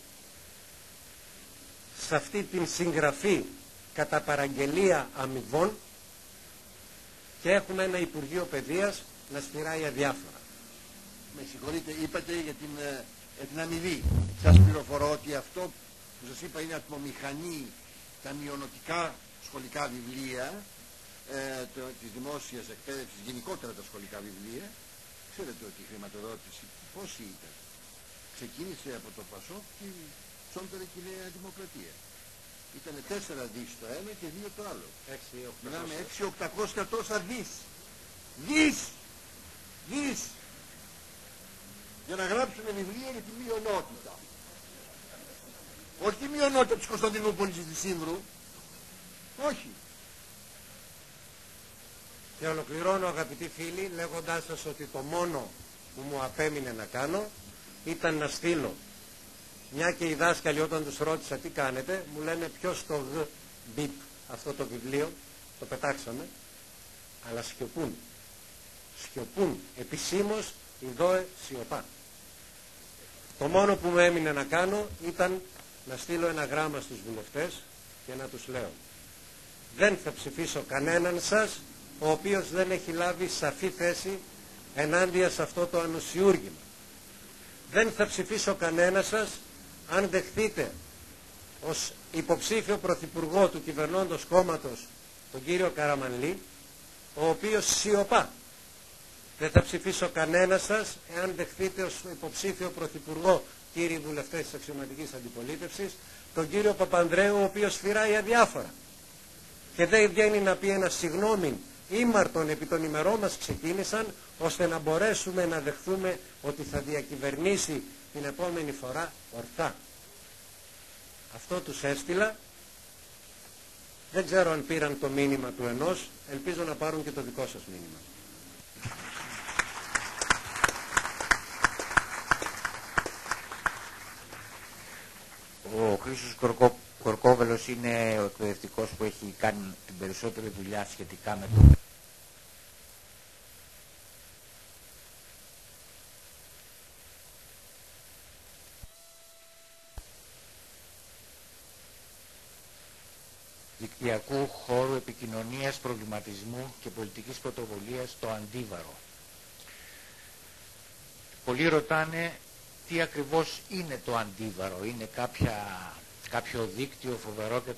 Speaker 6: σε αυτή την συγγραφή κατά παραγγελία αμοιβών, και έχουμε ένα Υπουργείο Παιδείας να σφυράει αδιάφορα.
Speaker 2: Με συγχωρείτε, είπατε για την, για την αμοιβή. Σας πληροφορώ ότι αυτό που σας είπα είναι ατμομηχανή, τα μειονοτικά σχολικά βιβλία ε, το, της δημόσιας εκπαίδευσης, γενικότερα τα σχολικά βιβλία. Ξέρετε ότι η χρηματοδότηση πόση ήταν? Ξεκίνησε από το Πασόκ και ψώνταρε και η Νέα Δημοκρατία. Ήταν τέσσερα δις το ένα και δύο το άλλο. Μιλάμε έξι οκτακόσια τόσα δις. Δις! Δις! Για να γράψουν βιβλία για τη μειονότητα. Όχι τη μειονότητα της Κωνσταντινούπολης ή της Σύνδρου. Όχι.
Speaker 6: Και ολοκληρώνω, αγαπητοί φίλοι, λέγοντάς σας ότι το μόνο που μου απέμεινε να κάνω ήταν να στείλω, μια και οι δάσκαλοι όταν τους ρώτησα τι κάνετε, μου λένε ποιος το γ, μπιπ, αυτό το βιβλίο, το πετάξαμε, αλλά σιωπούν. Σιωπούν. Επισήμως η ΔΟΕ σιωπά. Το μόνο που μου έμεινε να κάνω ήταν να στείλω ένα γράμμα στους βουλευτές και να τους λέω: δεν θα ψηφίσω κανέναν σας ο οποίος δεν έχει λάβει σαφή θέση ενάντια σε αυτό το ανοσιούργημα. Δεν θα ψηφίσω κανένα σας αν δεχτείτε ως υποψήφιο πρωθυπουργό του κυβερνώντος κόμματος τον κύριο Καραμανλή, ο οποίος σιωπά. Δεν θα ψηφίσω κανένα σας εάν δεχτείτε ως υποψήφιο πρωθυπουργό, κύριοι βουλευτές της αξιωματικής αντιπολίτευσης, τον κύριο Παπανδρέου, ο οποίος φυράει αδιάφορα και δεν βγαίνει να πει ένα συγγνώμη ήμαρτον επί των ημερών μας ξεκίνησαν, ώστε να μπορέσουμε να δεχθούμε ότι θα διακυβερνήσει την επόμενη φορά ορθά. Αυτό τους έστειλα. Δεν ξέρω αν πήραν το μήνυμα του ενός, ελπίζω να πάρουν και το δικό σας μήνυμα.
Speaker 1: Ο Χρήστος Κορκό, Κορκόβελος είναι ο εκπαιδευτικός που έχει κάνει την περισσότερη δουλειά σχετικά με το δικτυακού χώρου επικοινωνίας, προβληματισμού και πολιτικής πρωτοβουλίας, το Αντίβαρο. Πολλοί ρωτάνε τι ακριβώς είναι το Αντίβαρο. Είναι κάποια, κάποιο δίκτυο φοβερό και